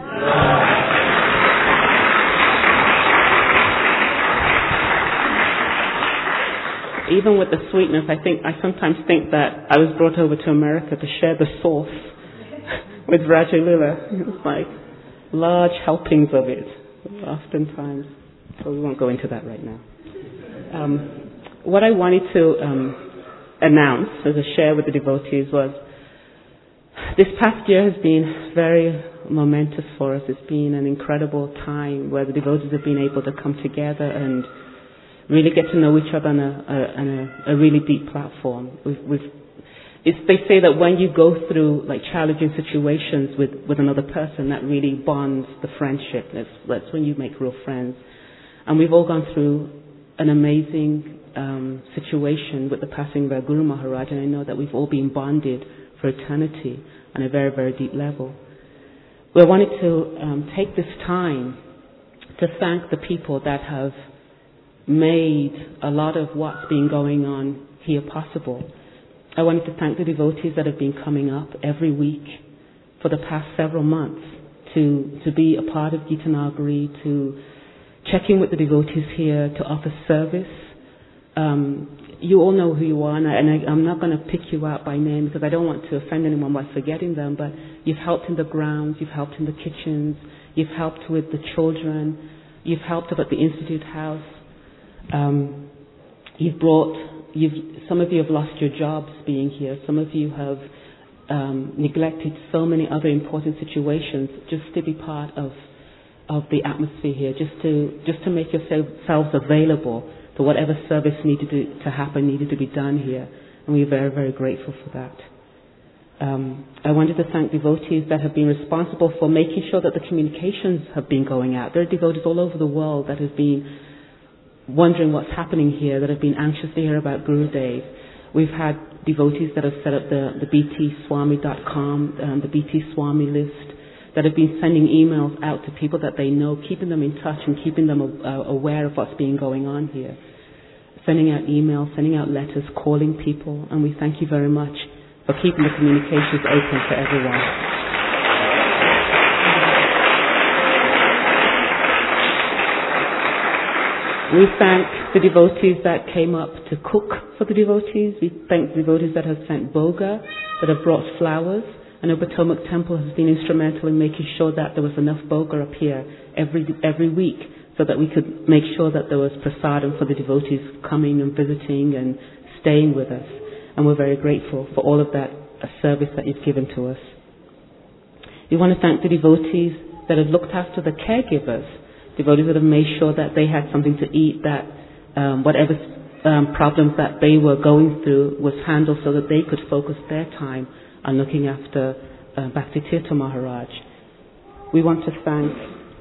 Even with the sweetness, I sometimes think that I was brought over to America to share the sauce with Vrajalila. It's like large helpings of it, oftentimes. so we won't go into that right now. What I wanted to announce as a share with the devotees was this past year has been very momentous for us. It's been an incredible time where the devotees have been able to come together and really get to know each other on a really deep platform. They say that when you go through like challenging situations with another person, that really bonds the friendship. That's when you make real friends. And we've all gone through an amazing situation with the passing of our Guru Maharaj, and I know that we've all been bonded for eternity on a very, very deep level. We wanted to take this time to thank the people that have made a lot of what's been going on here possible. I wanted to thank the devotees that have been coming up every week for the past several months to be a part of Gita Nagari, to check in with the devotees here, to offer service. You all know who you are, and I'm not going to pick you out by name because I don't want to offend anyone by forgetting them, but you've helped in the grounds, you've helped in the kitchens, you've helped with the children, you've helped up at the Institute House. Some of you have lost your jobs being here. Some of you have neglected so many other important situations just to be part of the atmosphere here, just to make yourselves available for whatever service needed to happen, needed to be done here. And we're very, very grateful for that. I wanted to thank devotees that have been responsible for making sure that the communications have been going out. There are devotees all over the world that have been wondering what's happening here, that have been anxious to hear about Gurudev. We've had devotees that have set up the btswami.com, the BT Swami list, that have been sending emails out to people that they know, keeping them in touch and keeping them aware of what's been going on here. Sending out emails, sending out letters, calling people, and we thank you very much for keeping the communications open for everyone. We thank the devotees that came up to cook for the devotees. We thank the devotees that have sent boga, that have brought flowers. I know Potomac Temple has been instrumental in making sure that there was enough boga up here every week so that we could make sure that there was prasadam for the devotees coming and visiting and staying with us. And we're very grateful for all of that service that you've given to us. We want to thank the devotees that have looked after the caregivers, devotees that have made sure that they had something to eat, that whatever problems that they were going through was handled so that they could focus their time on looking after Bhaktitirtha Maharaj. We want to thank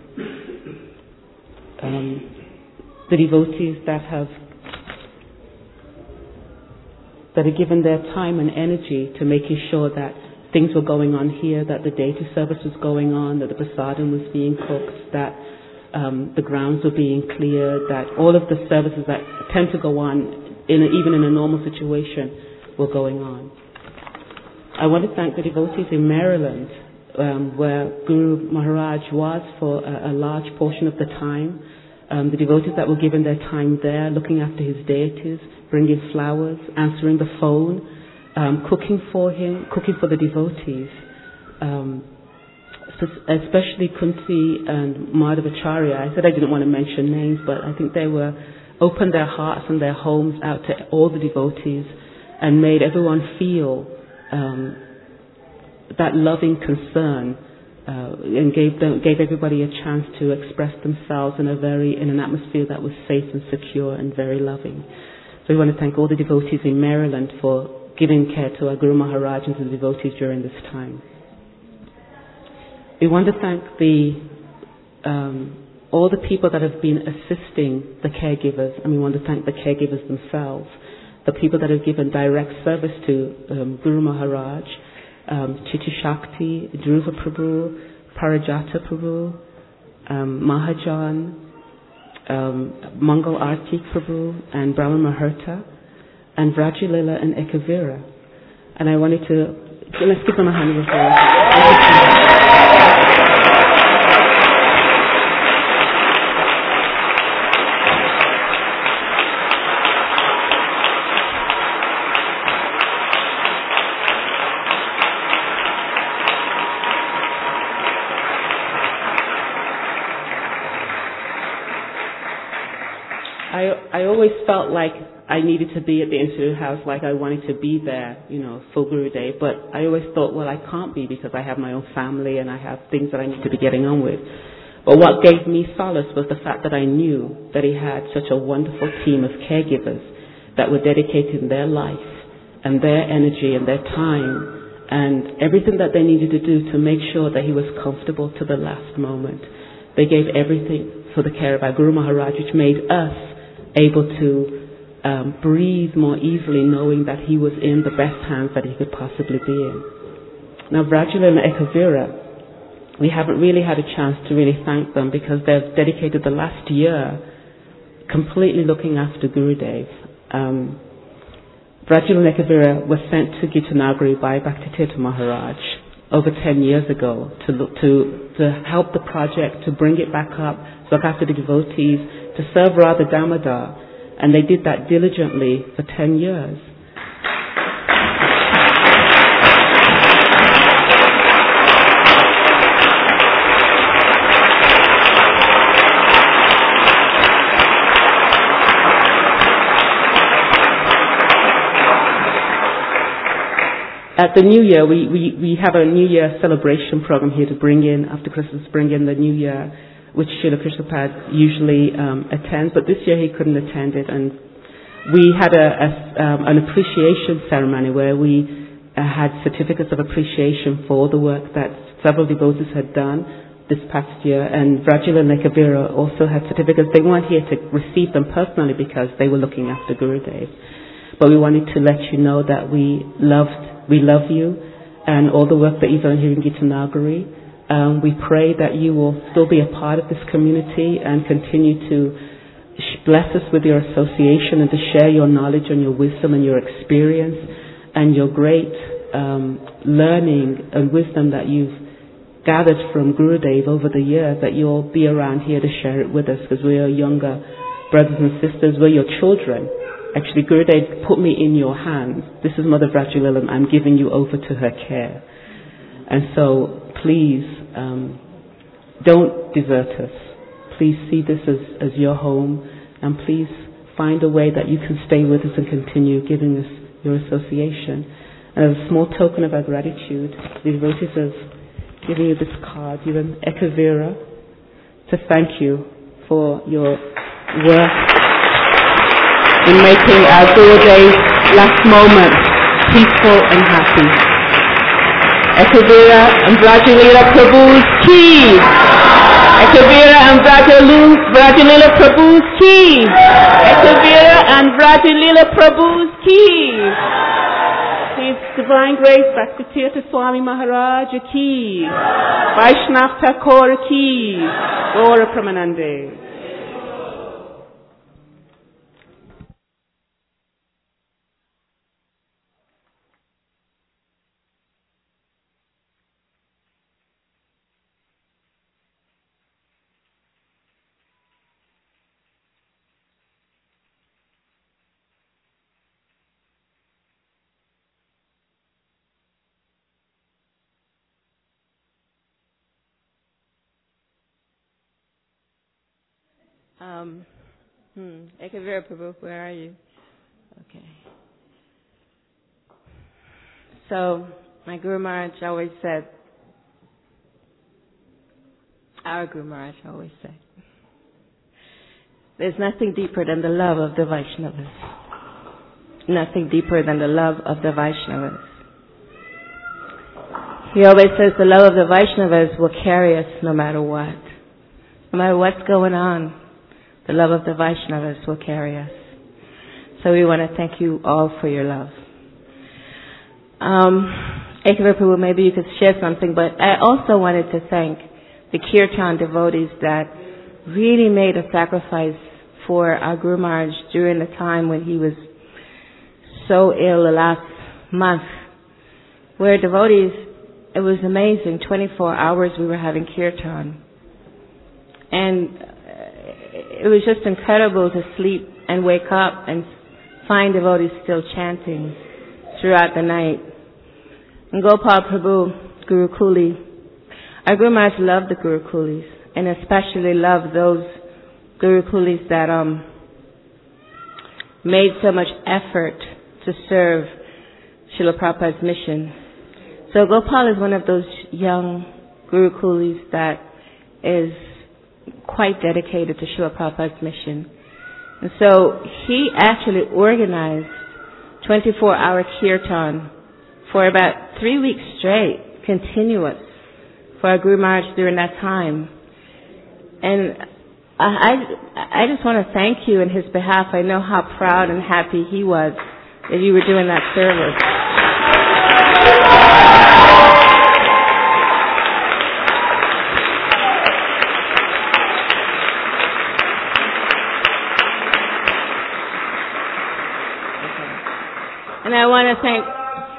the devotees that have given their time and energy to making sure that things were going on here, that the deity service was going on, that the prasadam was being cooked, that the grounds were being cleared, that all of the services that tend to go on, even in a normal situation, were going on. I want to thank the devotees in Maryland, where Guru Maharaj was for a large portion of the time. The devotees that were given their time there, looking after his deities, bringing flowers, answering the phone, cooking for him, cooking for the devotees. Especially Kunti and Madhavacharya. I said I didn't want to mention names, but I think they opened their hearts and their homes out to all the devotees and made everyone feel that loving concern and gave everybody a chance to express themselves in an atmosphere that was safe and secure and very loving. So we want to thank all the devotees in Maryland for giving care to our Guru Maharaj and to the devotees during this time. We want to thank all the people that have been assisting the caregivers, and we want to thank the caregivers themselves, the people that have given direct service to Guru Maharaj, Chitti Shakti, Dhruva Prabhu, Parajata Prabhu, Mahajan, Mangal Arti Prabhu, and Brahma Maharta, and Vrajilila and Ekavira. And I wanted to, let's give them a hand of applause. I always felt like I needed to be at the Institute House, like I wanted to be there, for Gurudev. But I always thought, well, I can't be because I have my own family and I have things that I need to be getting on with. But what gave me solace was the fact that I knew that he had such a wonderful team of caregivers that were dedicating their life and their energy and their time and everything that they needed to do to make sure that he was comfortable to the last moment. They gave everything for the care of our Guru Maharaj, which made us able to breathe more easily, knowing that he was in the best hands that he could possibly be in. Now, Vrajula and Ekavira, we haven't really had a chance to really thank them because they've dedicated the last year completely looking after Gurudev. Vrajula and Ekavira was sent to Gitanagari by Bhaktitirtha Maharaj over 10 years ago to help the project, to bring it back up, to look after the devotees, to serve Radha Damodar. And they did that diligently for 10 years. At the New Year, we have a New Year celebration program here to bring in, after Christmas, bring in the New Year, which Srila Krishnapad usually attends, but this year he couldn't attend it. And we had an appreciation ceremony where we had certificates of appreciation for the work that several devotees had done this past year. And Vrajula and Ekavira also had certificates. They weren't here to receive them personally because they were looking after Gurudev. But we wanted to let you know that we love you and all the work that you've done here in Gitanagari. We pray that you will still be a part of this community and continue to bless us with your association and to share your knowledge and your wisdom and your experience and your great learning and wisdom that you've gathered from Gurudev over the years, that you'll be around here to share it with us because we're younger brothers and sisters, we're your children. Actually, Gurudev put me in your hands. This is Mother Vrajula, I'm giving you over to her care. And so, please, don't desert us. Please see this as your home, and please find a way that you can stay with us and continue giving us your association. And as a small token of our gratitude, the devotees are giving you this card, even Ekavira, to thank you for your work in making our Gurudev's last moment peaceful and happy. Ekavira and Vrajulila Prabhu's Ki! Ekavira and Vrajulila Prabhu's Ki! Ekavira and Vrajulila Prabhu's Ki! His Divine Grace Bhaktitirtha Swami Maharaj Ki! Vaishnav Thakur Ki! Gaura Pramanande. Ekavira Prabhu, where are you? Okay. So, my Guru Maharaj always said, our Guru Maharaj always said, there's nothing deeper than the love of the Vaishnavas. Nothing deeper than the love of the Vaishnavas. He always says the love of the Vaishnavas will carry us no matter what. No matter what's going on, the love of the Vaishnavas will carry us. So we want to thank you all for your love. Ekavira Prabhu, maybe you could share something, but I also wanted to thank the Kirtan devotees that really made a sacrifice for our Guru Maharaj during the time when he was so ill the last month. Where devotees, it was amazing, 24 hours we were having Kirtan. And it was just incredible to sleep and wake up and find devotees still chanting throughout the night. And Gopal Prabhu, Guru Kuli, our Guru Maharaj loved the Guru Kulis, and especially loved those Guru Kulis that made so much effort to serve Srila Prabhupada's mission. So Gopal is one of those young Guru Coolies that is quite dedicated to Srila Prabhupada's mission. And so he actually organized 24-hour kirtan for about 3 weeks straight, continuous, for our Guru Maharaj during that time. And I just want to thank you in his behalf. I know how proud and happy he was that you were doing that service. And I want to thank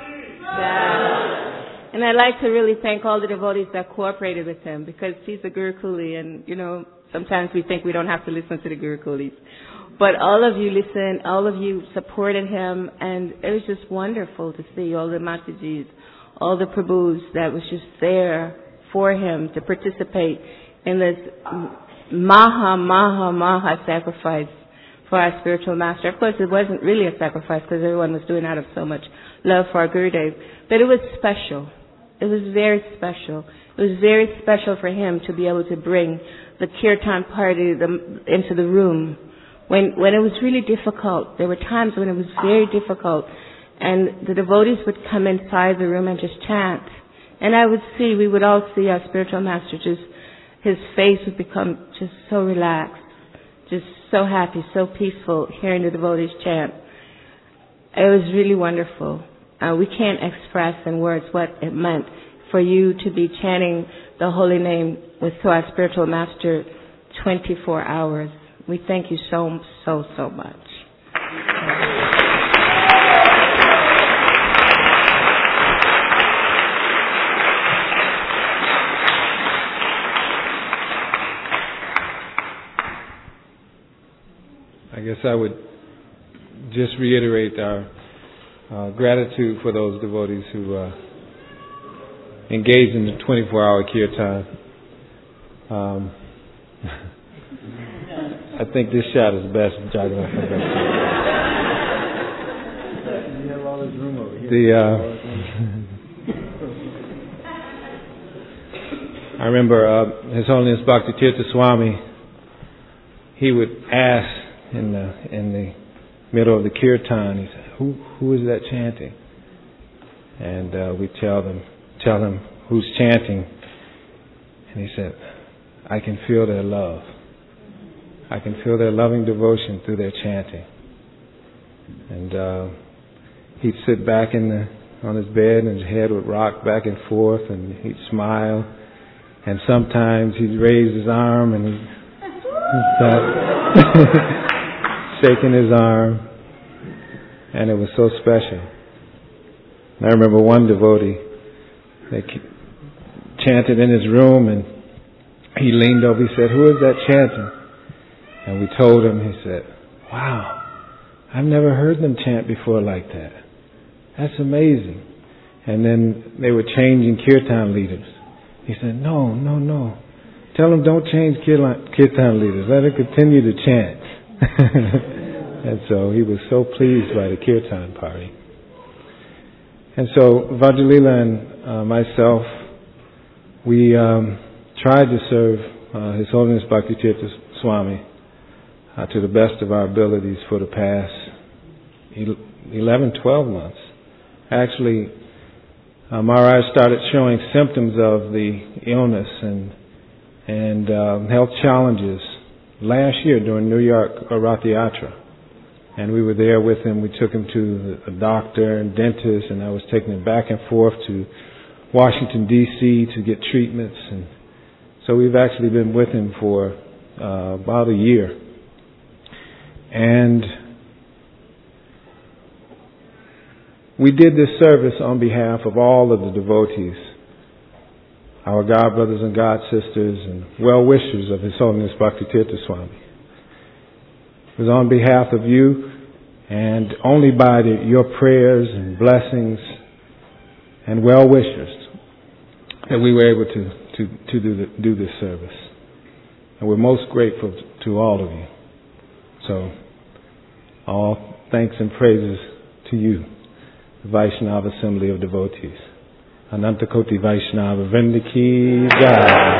and I'd like to really thank all the devotees that cooperated with him, because he's a Guru Coolie, and sometimes we think we don't have to listen to the Guru Coolies. But all of you listened, all of you supported him, and it was just wonderful to see all the Matajis, all the Prabhus that was just there for him to participate in this maha sacrifice for our spiritual master. Of course, it wasn't really a sacrifice because everyone was doing it out of so much love for our Gurudev, but it was special. It was very special. It was very special for him to be able to bring the kirtan party into the room when it was really difficult. There were times when it was very difficult, and the devotees would come inside the room and just chant. And we would all see our spiritual master his face would become just so relaxed, just so happy, so peaceful, hearing the devotees chant. It was really wonderful. We can't express in words what it meant for you to be chanting the holy name to our spiritual master 24 hours. We thank you so much. I guess I would just reiterate our gratitude for those devotees who engaged in the 24-hour kirtan. I think this shot is best. You have all this room over here. I remember His Holiness Bhakti Tirtha Swami. He would ask in the middle of the kirtan, he said, "Who is that chanting?" And we tell them who's chanting, and he said, "I can feel their love. I can feel their loving devotion through their chanting." And he'd sit back on his bed, and his head would rock back and forth, and he'd smile, and sometimes he'd raise his arm and he'd start shaking his arm, and it was so special. And I remember one devotee, they chanted in his room, and he leaned over, he said, "Who is that chanting?" And we told him, he said, "Wow, I've never heard them chant before like that. That's amazing." And then they were changing kirtan leaders. He said, No. Tell them don't change kirtan leaders. Let it continue to chant. And so he was so pleased by the kirtan party. And so Vajralila and myself, we tried to serve His Holiness Bhakti Tirtha Swami to the best of our abilities for the past 11-12 months. Actually, Maharaj started showing symptoms of the illness and health challenges last year during New York Rath Yatra. And we were there with him. We took him to a doctor and dentist, and I was taking him back and forth to Washington, D.C. to get treatments. And so we've actually been with him for about a year. And we did this service on behalf of all of the devotees, our God brothers and God sisters and well-wishers of His Holiness Bhakti Tirtha Swami. It was on behalf of you, and only by your prayers and blessings and well-wishers that we were able to do this service. And we're most grateful to all of you. So, all thanks and praises to you, the Vaishnava Assembly of Devotees. Anantakoti Vaishnava Vrinda Ki Jai.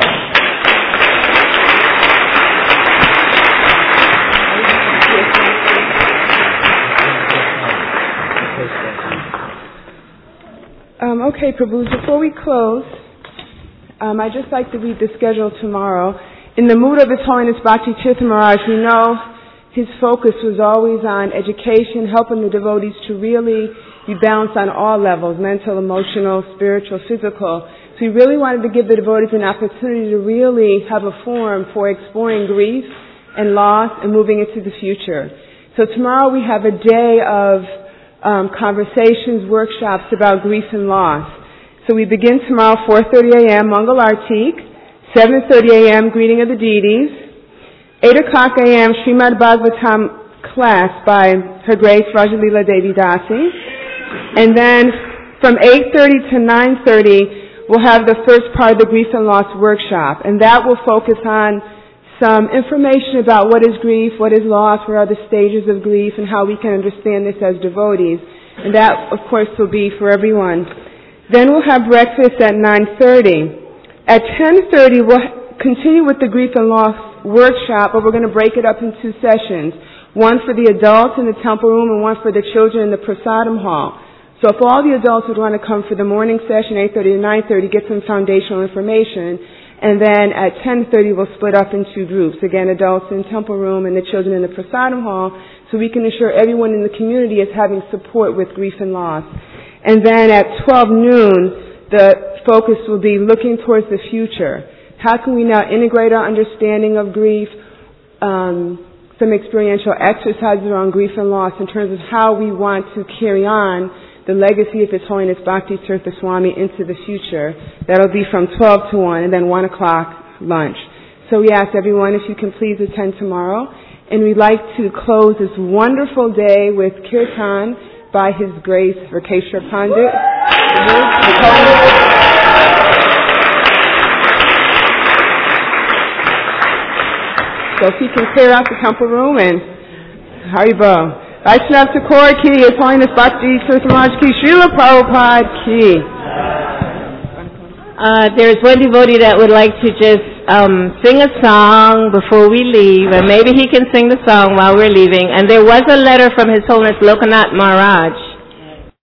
Okay, Prabhu, before we close, I'd just like to read the schedule tomorrow. In the mood of His Holiness Bhakti Tirtha Maharaj, we know his focus was always on education, helping the devotees to really be balanced on all levels, mental, emotional, spiritual, physical. So he really wanted to give the devotees an opportunity to really have a forum for exploring grief and loss and moving into the future. So tomorrow we have a day of conversations, workshops about grief and loss. So we begin tomorrow 4:30 a.m. Mangal Artik, 7:30 a.m. Greeting of the Deities, 8 o'clock a.m. Srimad Bhagavatam class by Her Grace Rajalila Devi Dasi, and then from 8:30 to 9:30 we'll have the first part of the Grief and Loss workshop, and that will focus on some information about what is grief, what is loss, what are the stages of grief, and how we can understand this as devotees. And that, of course, will be for everyone. Then we'll have breakfast at 9:30. At 10:30, we'll continue with the Grief and Loss workshop, but we're going to break it up in two sessions. One for the adults in the temple room and one for the children in the prasadam hall. So if all the adults would want to come for the morning session, 8:30 to 9:30, get some foundational information. And then at 10:30 we'll split up in two groups. Again, adults in temple room and the children in the prasadam hall, so we can ensure everyone in the community is having support with grief and loss. And then at 12 noon, the focus will be looking towards the future. How can we now integrate our understanding of grief, some experiential exercises around grief and loss in terms of how we want to carry on the legacy of His Holiness Bhakti Tirtha Swami into the future. That'll be from 12 to 1, and then 1 o'clock lunch. So we ask everyone if you can please attend tomorrow. And we'd like to close this wonderful day with Kirtan by His Grace Rakeshwar Pandit. So if you can clear out the temple room, and Haribol. Vaishnav Thakur ki, His Holiness Bhakti Tirtha Maharaj ki, Srila Prabhupada ki. There's one devotee that would like to just sing a song before we leave, and maybe he can sing the song while we're leaving. And there was a letter from His Holiness Lokanath Maharaj